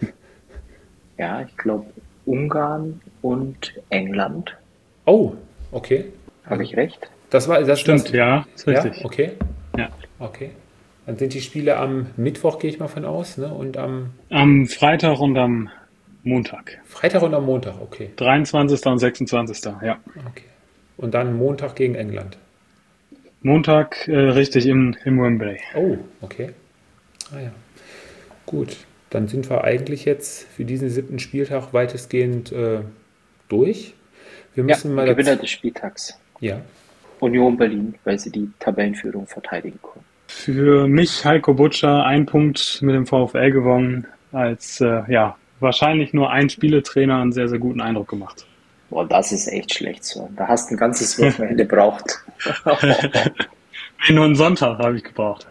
Ja, ich glaube Ungarn und England. Oh, okay. Habe ich recht? Das war das Stimmt, das, ja, ist richtig. Ja, okay. Ja. Okay. Dann sind die Spiele am Mittwoch, gehe ich mal von aus, ne? Und am Am Freitag und am Montag. Freitag und am Montag, okay. dreiundzwanzigsten und sechsundzwanzigsten Ja. Okay. Und dann Montag gegen England. Montag äh, richtig im, im Wembley. Oh, okay. Ah ja. Gut, dann sind wir eigentlich jetzt für diesen siebten Spieltag weitestgehend äh, durch. Wir Ja, müssen mal Gewinner dazu- des Spieltags. Ja, Union Berlin, weil sie die Tabellenführung verteidigen konnten. Für mich Heiko Butscher ein Punkt mit dem VfL gewonnen. Als äh, ja wahrscheinlich nur ein Spieletrainer einen sehr, sehr guten Eindruck gemacht. Boah, das ist echt schlecht so. Da hast du ein ganzes Wochenende gebraucht. Nee, nur einen Sonntag habe ich gebraucht.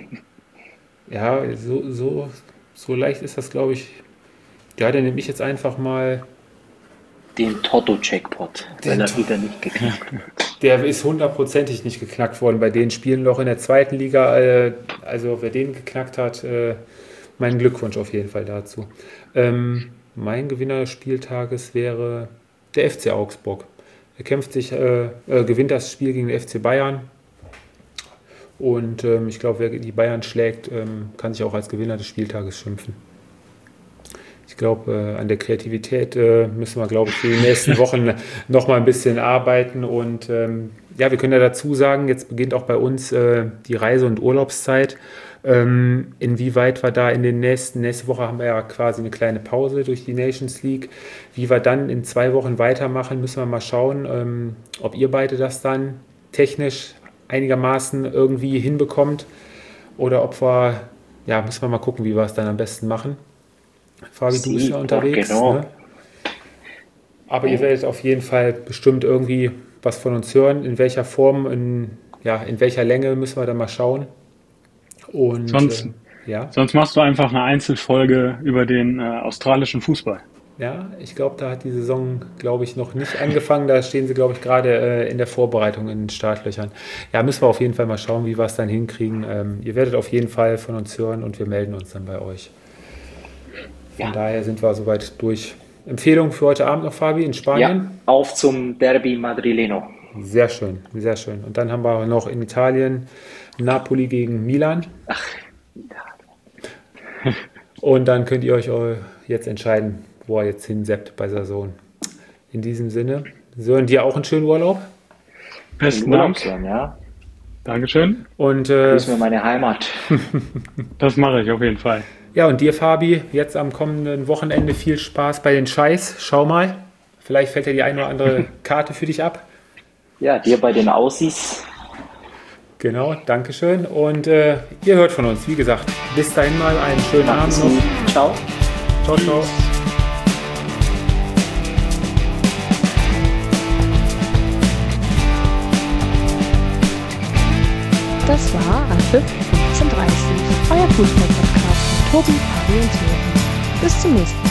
ja, so, so, so leicht ist das, glaube ich. Ja, dann nehme ich jetzt einfach mal. Den Toto-Jackpot, wenn Den er To- wieder nicht geknackt wird. Der ist hundertprozentig nicht geknackt worden bei den Spielen noch in der zweiten Liga. Äh, also wer den geknackt hat, äh, mein Glückwunsch auf jeden Fall dazu. Ähm, mein Gewinner des Spieltages wäre der F C Augsburg. Er kämpft sich, äh, äh, gewinnt das Spiel gegen den F C Bayern. Und ähm, ich glaube, wer die Bayern schlägt, ähm, kann sich auch als Gewinner des Spieltages schimpfen. Ich glaube, äh, an der Kreativität äh, müssen wir, glaube ich, für die nächsten Wochen noch mal ein bisschen arbeiten. Und ähm, ja, wir können ja dazu sagen, jetzt beginnt auch bei uns äh, die Reise- und Urlaubszeit. Ähm, inwieweit wir da in den nächsten, nächste Woche haben wir ja quasi eine kleine Pause durch die Nations League. Wie wir dann in zwei Wochen weitermachen, müssen wir mal schauen, ähm, ob ihr beide das dann technisch einigermaßen irgendwie hinbekommt oder ob wir, ja, müssen wir mal gucken, wie wir es dann am besten machen. Fabi, du bist ja Sie, unterwegs. genau. Ne? Aber ihr werdet auf jeden Fall bestimmt irgendwie was von uns hören. In welcher Form, in, ja, in welcher Länge müssen wir dann mal schauen. Und Sonst- äh, ja, Sonst machst du einfach eine Einzelfolge über den äh, australischen Fußball. ja, ich glaube, da hat die Saison, glaube ich, noch nicht angefangen. Da stehen sie, glaube ich, gerade äh, in der Vorbereitung in den Startlöchern. Ja, müssen wir auf jeden Fall mal schauen, wie wir es dann hinkriegen. Ähm, ihr werdet auf jeden Fall von uns hören und wir melden uns dann bei euch. Von Ja. daher sind wir soweit durch. Empfehlung für heute Abend noch, Fabi, in Spanien? Ja, auf zum Derby Madrileno. Sehr schön, sehr schön. Und dann haben wir noch in Italien Napoli gegen Milan. Ach, Und dann könnt ihr euch jetzt entscheiden, wo er jetzt hinseppt bei Saison. In diesem Sinne, Sören, dir auch einen schönen Urlaub. Besten Urlaub Dank. sein, ja. Dankeschön. Und äh, Grüß mir meine Heimat. Das mache ich auf jeden Fall. ja, und dir, Fabi, jetzt am kommenden Wochenende viel Spaß bei den Scheiß. Schau mal, vielleicht fällt ja die eine oder andere Karte für dich ab. Ja, dir bei den Aussies. Genau, Dankeschön. Und äh, ihr hört von uns, wie gesagt, bis dahin mal einen schönen Abend Macht's noch. gut. Ciao. Ciao, ciao. Das war Anpfiff fünfzehn Uhr dreißig, euer Fußball-Podcast mit Tobi, Fabi und Sören. Bis zum nächsten Mal.